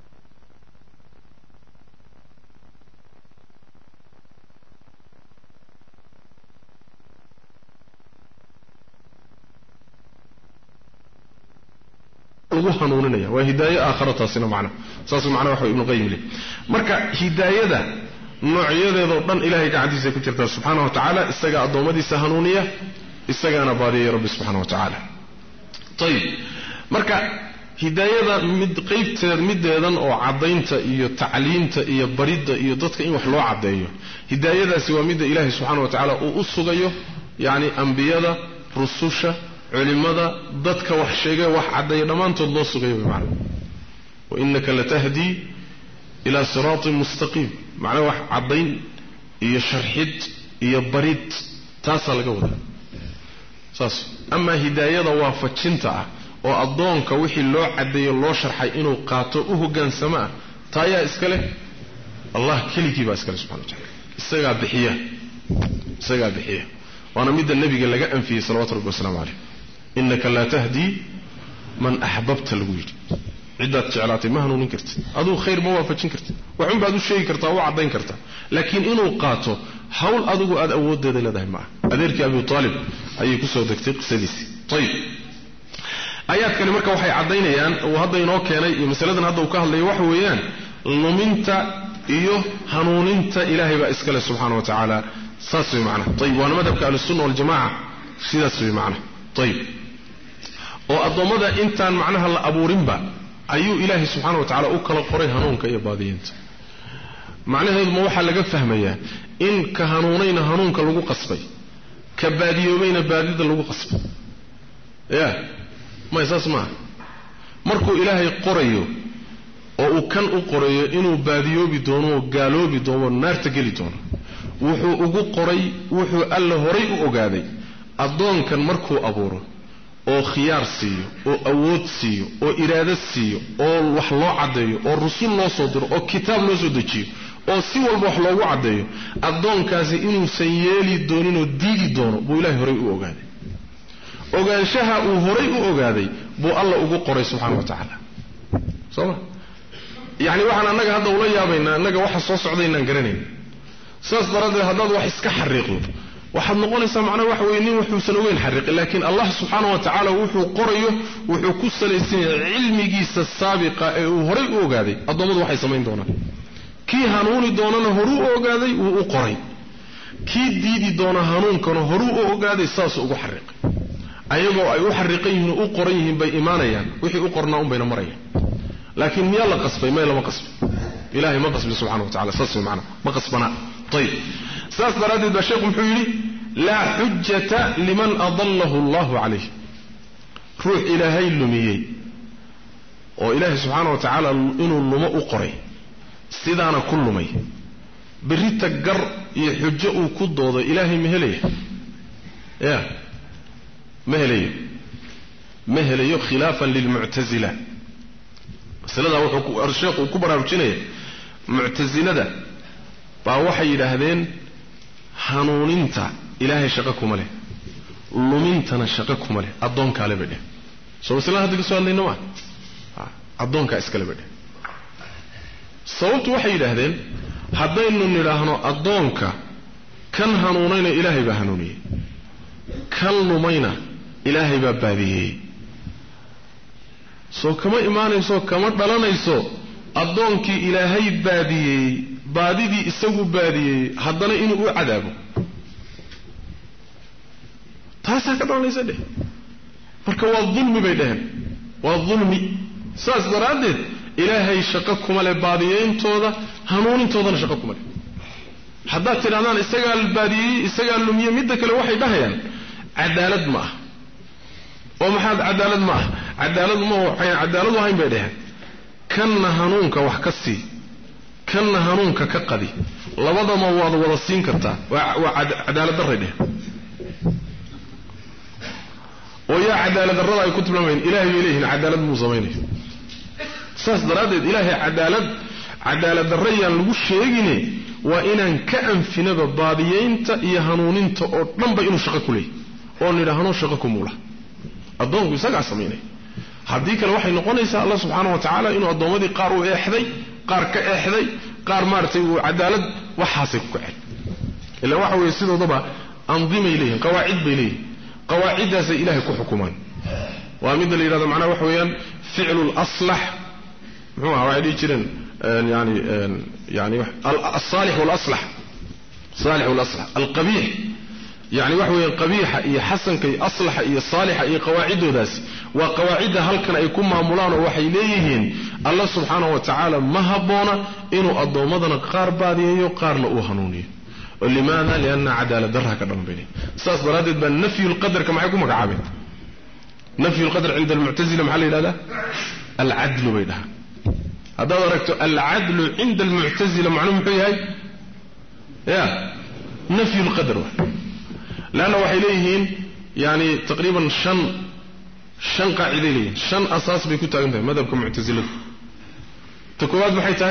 وحنوننا وهداية آخرتها سنة معنا ساس معنا وحو ابن القيم لي مركا هداية نوعية ضبطان إلهي كعديسة كتيرتها سبحانه وتعالى استقى الضومدي سهنونية استقى نباري رب سبحانه وتعالى طيب مركا هداية قيبت مدة أو عضينت إيو تعليمت إيو بريد إيو ضدك إيو حلو عضيه هداية سوى مدة إلهي سبحانه وتعالى وأصغيه يعني أنبياء رسوشة علماء ضدك وحشيغا وحدي ضمانته الله سغيو بمعنى وانك لتهدي الى صراط مستقيم معنى واحد عضين هي شرحت هي بريد تاسا لغا ودا ساس اما هدايه وافجنتا oo adoonka wixii loo cadeeyo loo sharxay inuu qaato u hogaansama taaya iskale Allah keligii baa iskale subhanahu wa ta'ala isaga bixiya wana mid nabiga laga anfiyay sallallahu alayhi wasallam إنك لا تهدي من أحببت الويل عدة تعلاتي ما هنون كرت أدو خير موافقين كرت وعم بعد الشيء كرتا وعدين كرتا لكن إنه قاته حول أدو أد أود ده لده معه أديرك أبي طالب أي كسر دكتور سديسي طيب آيات كلمة كوحي عدينا يعني وهذا ينوك يعني مثلا هذا وكهل لي وحويان نمنت إيوه هنوننت إلهي بأسكال سبحانه وتعالى ساسوي معنا طيب وأنا ماذا بكأل السنة والجماعة سيداسوي معنا طيب وأضمدا إنتان معناها الله أبو رمبا أيو إلهي سبحانه وتعالى أكل قري هنونك يا بادينت macnaheedu ma waxa laga fahmayaa in ka hanuunayna hanuunka lagu qasbay ka baadiyoobayna baadida lagu qasbay ma isaas ma markuu ilaahay qorayo oo uu kan u qorayo inuu baadiyoobi doono oo gaaloobi doono naarta gali doono wuxuu ugu qoray wuxuu alla horay u ogaaday adoonkan markuu abuuro oo khiyaar siiyo oo awood siiyo oo iraado siiyo oo wax loo cadeeyo oo rusul loo soo diro oo kitaab loo soo dejiyo oo si walba wax loogu cadeeyo adoonkaasi inuusan yeeli doonin oo diidi doono buu ilaahay horay u ogaaday ogaanshaha uu horay u ogaaday buu alla ugu qoray subxaanahu wa ta'ala soo يعني waxaan anaga hadda ula yaabaynaa anaga waxa soo socdaynaan garanayna saas daradeed haddaad wax iska xariiqdo waxaad noqonaysaa macna wax weyn wuxuu weyn xariiq laakiin Allah subhanahu wa ta'ala wuxuu qorayo wuxuu ku salaysan yahay cilmigiisa saabiqa ee uu horay u ogaaday adoomadu waxay sameyn doonaan kii hanuuni doonana horu u ogaaday uu u qoray kii diidi doona hanuunkana horu u ogaaday saas ugu xariiqay ayagoo ay u xariiqan yihiin u qoran yihiin bay iimaanayaan wixii u qornaa bayna marayaan لكن ميا لا قصبي ما لا ما قصب إلهي ما قصب سبحانه وتعالى ساس معنا ما قصبنا طيب ساس برادد بشيخ محيولي لا حجة لمن أضله الله عليه روح إلهي اللميي وإلهي سبحانه وتعالى إنه اللماء قري سيدانا كل مي بريت الجر يحجأ كدوض إلهي مهليه مهليه خلافا للمعتزلة سلدا wuxuu arsheeq ku baraarujinay mu'tazilada baa waxay yiraahdeen hanuuninta ilaahay shaqo kuma leh lumintana shaqo kuma leh adoonka le bade soo salaa hadda soo hadlayna waa adoonka iska le bade sababtu waxay yiraahdeen hadaynu niraahno adoonka kan hanuunayna ilaahay baa hanuuniyay kan lumayna ilaahay baa baadiyay soo kama iimaanayso kama dhalanayso adoonkii ilaahay baadiyay baadidii isagu baadiyay haddana inuu u cadaabo taasa ka dhalanaysa dheh marka waa dhulmi bay dhaheen waa dhulmi saas daraadeed ilaahay shaqo kuma leh baadiyayntooda hanuunintoodana shaqo kuma leh hadda tiraadaan isaga baadiyay isaga lumiye mid kale waxay dhahayaan cadaalad ma ah ومحاد عدالة ما عدالة ما وحين عدالة وهين بيدها كنا هنونك وحكسي كنا هنونك كقدي لبضا ما وضع وضسين كرتا وعدالة الرده ويا عدالة الرضا يكتب لمن إلهي إليه عدالة موزمينه ساس درادد إلهي عدالة الريا المشيقيني وإن كأن في نبا باديين تأي هنونين تأطلن بإنو شقكولي وأن لهنو شقكموله adoonku isaga sameeyay hadii kale waxay noqonaysaa Allah subhanahu wa ta'ala inuu adoomadii qaar u eexday qaar ka eexday qaar maartay uu cadaalad waxaasay ku kacay ila waxa weey sidoodaba anzimay leeyahay qawaacid bay leeyahay qawaacidaas ilaahay ku xukumaan waa mid la yiraahdo macna wax weeyaan fi'lu al-aslah muxuu ahaa jireen yani al-salih wal-aslah salih wal-aslah al-qabih يعني وحوي قبيحة إيه حسن كي أصلح إيه صالحة إيه قواعده داس وقواعدها هل كان يكون معمولان وحيليهن الله سبحانه وتعالى مهبونا إنه أضومضنا قار باديه يقار لأوهنوني ولماذا؟ لأن عدالة درها كدام بيني ساس برادد بأن نفي القدر كما يكون مقعابد نفي القدر عند المعتزلة محلي لا العدل بينها هذا دركت العدل عند المعتزلة معلوم فيه هاي نفي القدر لأنه وحيليهن يعني تقريبا شن قاعدة ليه شن أساس بيكون تاجنته ماذا بكم معتزلة تكواد بحيتاي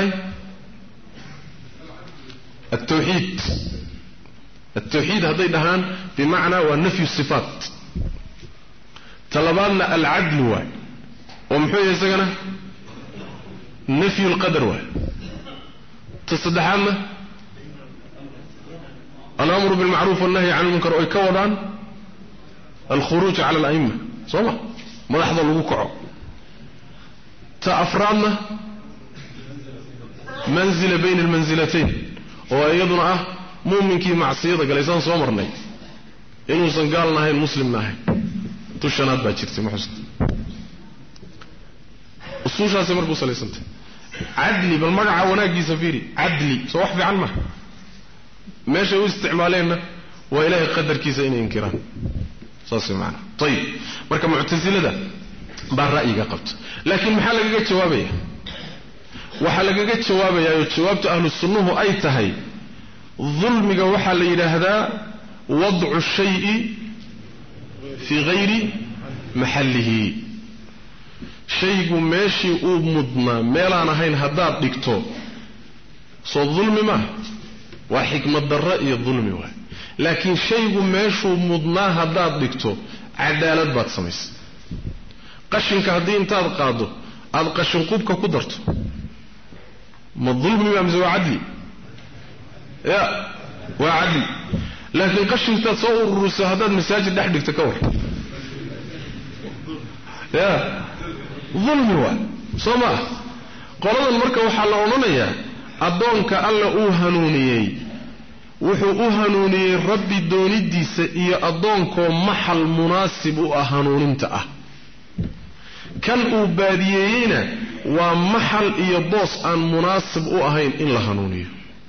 التوحيد هذا دهان بمعنى ونفي الصفات طلبنا العدل واي ومحوية سجنة نفي القدر واي تصدحنا الأمر بالمعروف والنهي عن المنكر ويكوضان الخروج على الأئمة صلى ملاحظة الوقوع تأفرادنا منزل بين المنزلتين وأيضنا مؤمن كي معصية قال إنسان صومرني إنه سنقالنا هاي المسلم ناهي تشنات باجرتي محسن السوشة سمر بوصل يسنت عدلي بالمقع وناقي سفيري عدلي صوح في علمه ماشي واستعمالنا وإلهي قدر كيسا إن إنكران صاصي معنا طيب مركب معتزلة ده بار رأيك قبت لكن محلقة جوابية وحلقة جوابية جوابت أهل السنة أي تهي ظلمك وحل إلى هذا وضع الشيء في غير محله شيء ماشي ومضنا ميلانا هين هدار ديكتو صو الظلم ما وحكمة الرأي الظلم واحد لكن شيء ماشي ومضنا هدار ديكتو عدالة بات سميس قشنك هدي انتاد قادو هذا قشن قوبك قدرته ما الظلم ما مزوى عدلي يا وعدلي لكن قشن تصور الرسا هذا المساجد دحدك تكور يا ظلم هو صما قرض المركة وحلوننا أدونك ألا أوهنوني وحو أوهنوني ربي دوني ديس إيا أدونك محل مناسب أهنون انتأه كان أباديين ومحل إيا بوس أن مناسب أهين إلا هنوني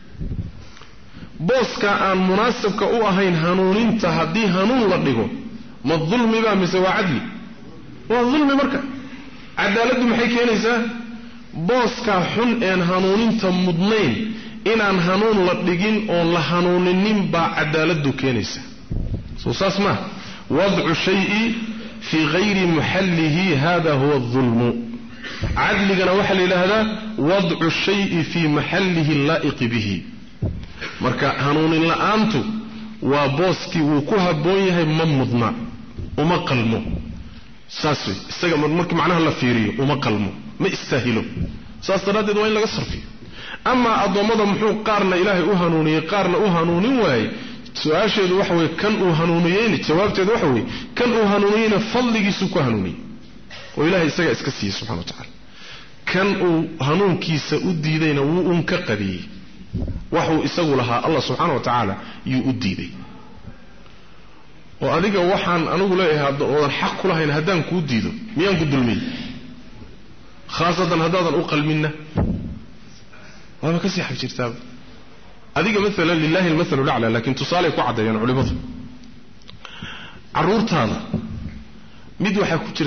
بوس كأن مناسب كأهين هنون انتأه دي هنون لديكو ما الظلم بقى مسوى عدلي والظلم مركة عدالته maxay keenaysaa booska xun een hanuuninta mudnayn inaan hanuun la dhigin oo la hanuuninin ba cadaaladu keenaysa soo saasma wad'u shay'i fi ghayri muhallihi hada huwa adh-dhulm adligana waxa la yiraahdaa wad'u shay'i fi mahallihi la'iq bihi marka hanuunin la'aantu waa booski uu ku haboon yahay ma mudna uma qalmo ساسوي استجا مركب معناها لا فيريو وما قلمه ما يستاهلوا ساس تردد وين لا صرفي اما اضمده محو قارنا الهي او هنوني قارنا او هنوني واي سؤاشيد وحوي كان او هنونيين جوابتيد وحوي كان او هنونيين فضليسو كو هنوني والهي اسغا اسك سي سبحانه وتعالى كان او هنونكيسا او ديدينا و ان كقدي وحو اسغو لها الله سبحانه وتعالى يو ديدي وأديك وحن أنا أقول له هذا والحق له إن هدان كوديده مين قدلمي خاصة هذا الأقل منا وأنا كسي حفظ كتاب أديك مثلا لله المثل الأعلى لكن تصالح وعدا يعني علماء عرورت هذا مدو حكتير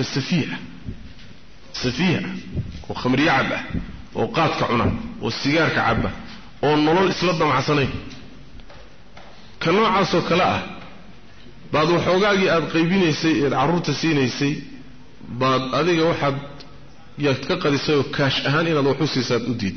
السفيه وخمرية عبة وقات كعنا والسيجار كعبة والنور إسلام مع سنين كانوا عاصوا كلاء بعد وحوجاجي أد قيبينيسي عرورت سينيسي بعد أديك واحد يتقد يسوي كاش أهان إلى الوحوسي ساد أديد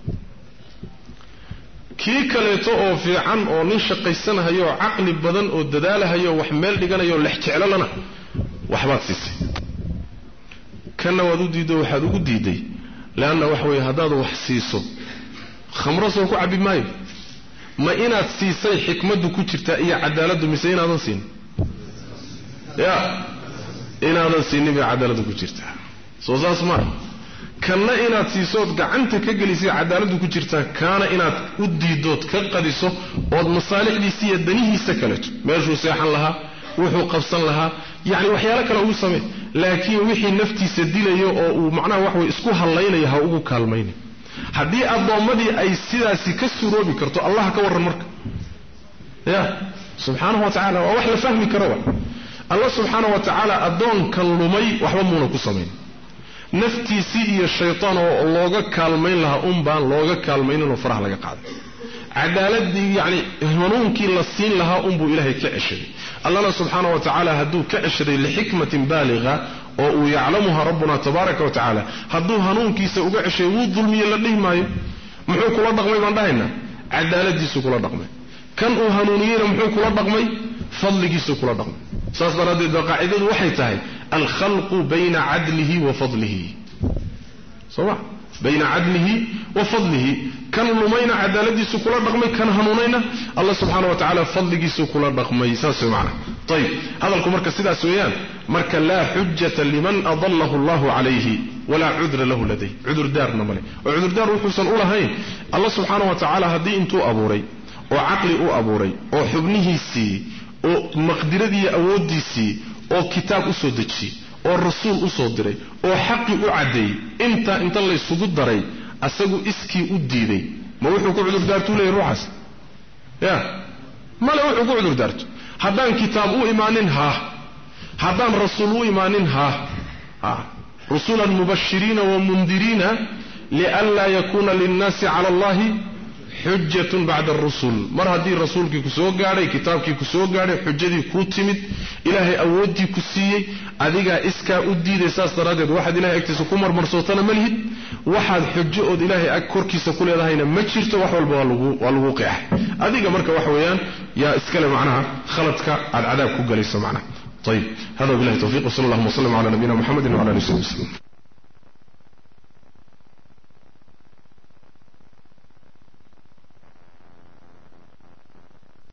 كي كليتو أو في عن أو نشق السنة هيو عقل بدن أو الدلالة هيو وحمل لجنا يو الاحتعال لنا وحبات سيسي كان ودودي دو واحد وديدي لأن وحوي هذا وحسيسه خمرة سوكو عبي ماي ما إنا سيسي حكمة كتير إيا عدالة مسيين هذا سين يا إنا هذا سين بعدالة كتير سوزا اسمع كان إنا سيسود قعنت كجلسي عدالة كتير كان إنا أدي دوت كقديسه والمصالح دي سي الدنيه سكنت ما يجو سيحا لها وحو قفصا لها يعني وحيالك له سمي لكن وحي نفتي سديله ومعناه وحو اسكوها الليلة يهاوه كالمين haddii adoomadii ay sidaasi ka suroobi karto Allah ka waran marka ya subhanahu wa ta'ala wa wax la fahmi karo Allah subhanahu wa ta'ala adoonka lumay waxba muuna ku sameeyay naftiisi iyo shaytaan oo looga kaalmeyn laha baan looga kaalmeyn inuu faraha laga qaado cadaaladii yani hanuunkii la siin laha buu ilaahay ka ceshay Allah subhanahu wa ta'ala haduu ka ceshay li hikmatin baligha oo yaclamuha rabbuna tabaaraka wa ta'ala haduu hanuunkiisa uga ceshay wuu dulmiye la dhimaayo muxuu kula dhaqmay baan dhahayna cadaaladiisu kula dhaqmay kan uu hanuuniyina muxuu kula dhaqmay fadligiisu kula dhaqmay saas daradeed qaa'idadu waxay tahay al khalqu bayna adlihi wa fadlihi sawa bayna adlihi wa fadlihi kan lumayna cadaaladiisu kula dhaqmay kan hanuunayna Allah subhanahu wa ta'ala fadligiisu kula dhaqmay saas macna طيب هذا الكم مركز سيدا سويان مركز لا حجة لمن أضله الله عليه ولا عذر له لديه عذر دار نمالي وعذر دار وحسن أولا هين الله سبحانه وتعالى هدي انتو أبوري وعقلي أبوري وحبنه سي ومقدرة أودي سي وكتاب أسودتشي والرسول أسودري وحقي أعدي انت الله يسودد دري asagu iskii u diiday ma wuxuu ku cudur daartu leeyahay ruuxaas ya mala wuxuu ku cudur daarto haddaan kitaab u imaanin haddaan rasuul u imaanin rusulan mubashiriina wa mundiriina li'alla yakuna linnaasi cala allahi xujjatun bacda arusul mar haddii rasuulkii ku soo gaadhay kitaabkii ku soo gaadhay xujadii kuu timid ilaahay awooddii ku siiyey adigaa iskaa u diiday saas daraaddeed waxaad ilahay agtiisa ku marmarsootana ma lihid waxaad xujo ood ilaahay korkiisa ku leedahayna ma jirto wax walba waa lagu qeexay adiga marka waxa weeyaan yaa iskale macnaha khaladka aad cadaab ku galayso macnaha طيب هذا بالله التوفيق وصلى الله وسلم على نبينا محمد وعلى اله وصحبه وسلم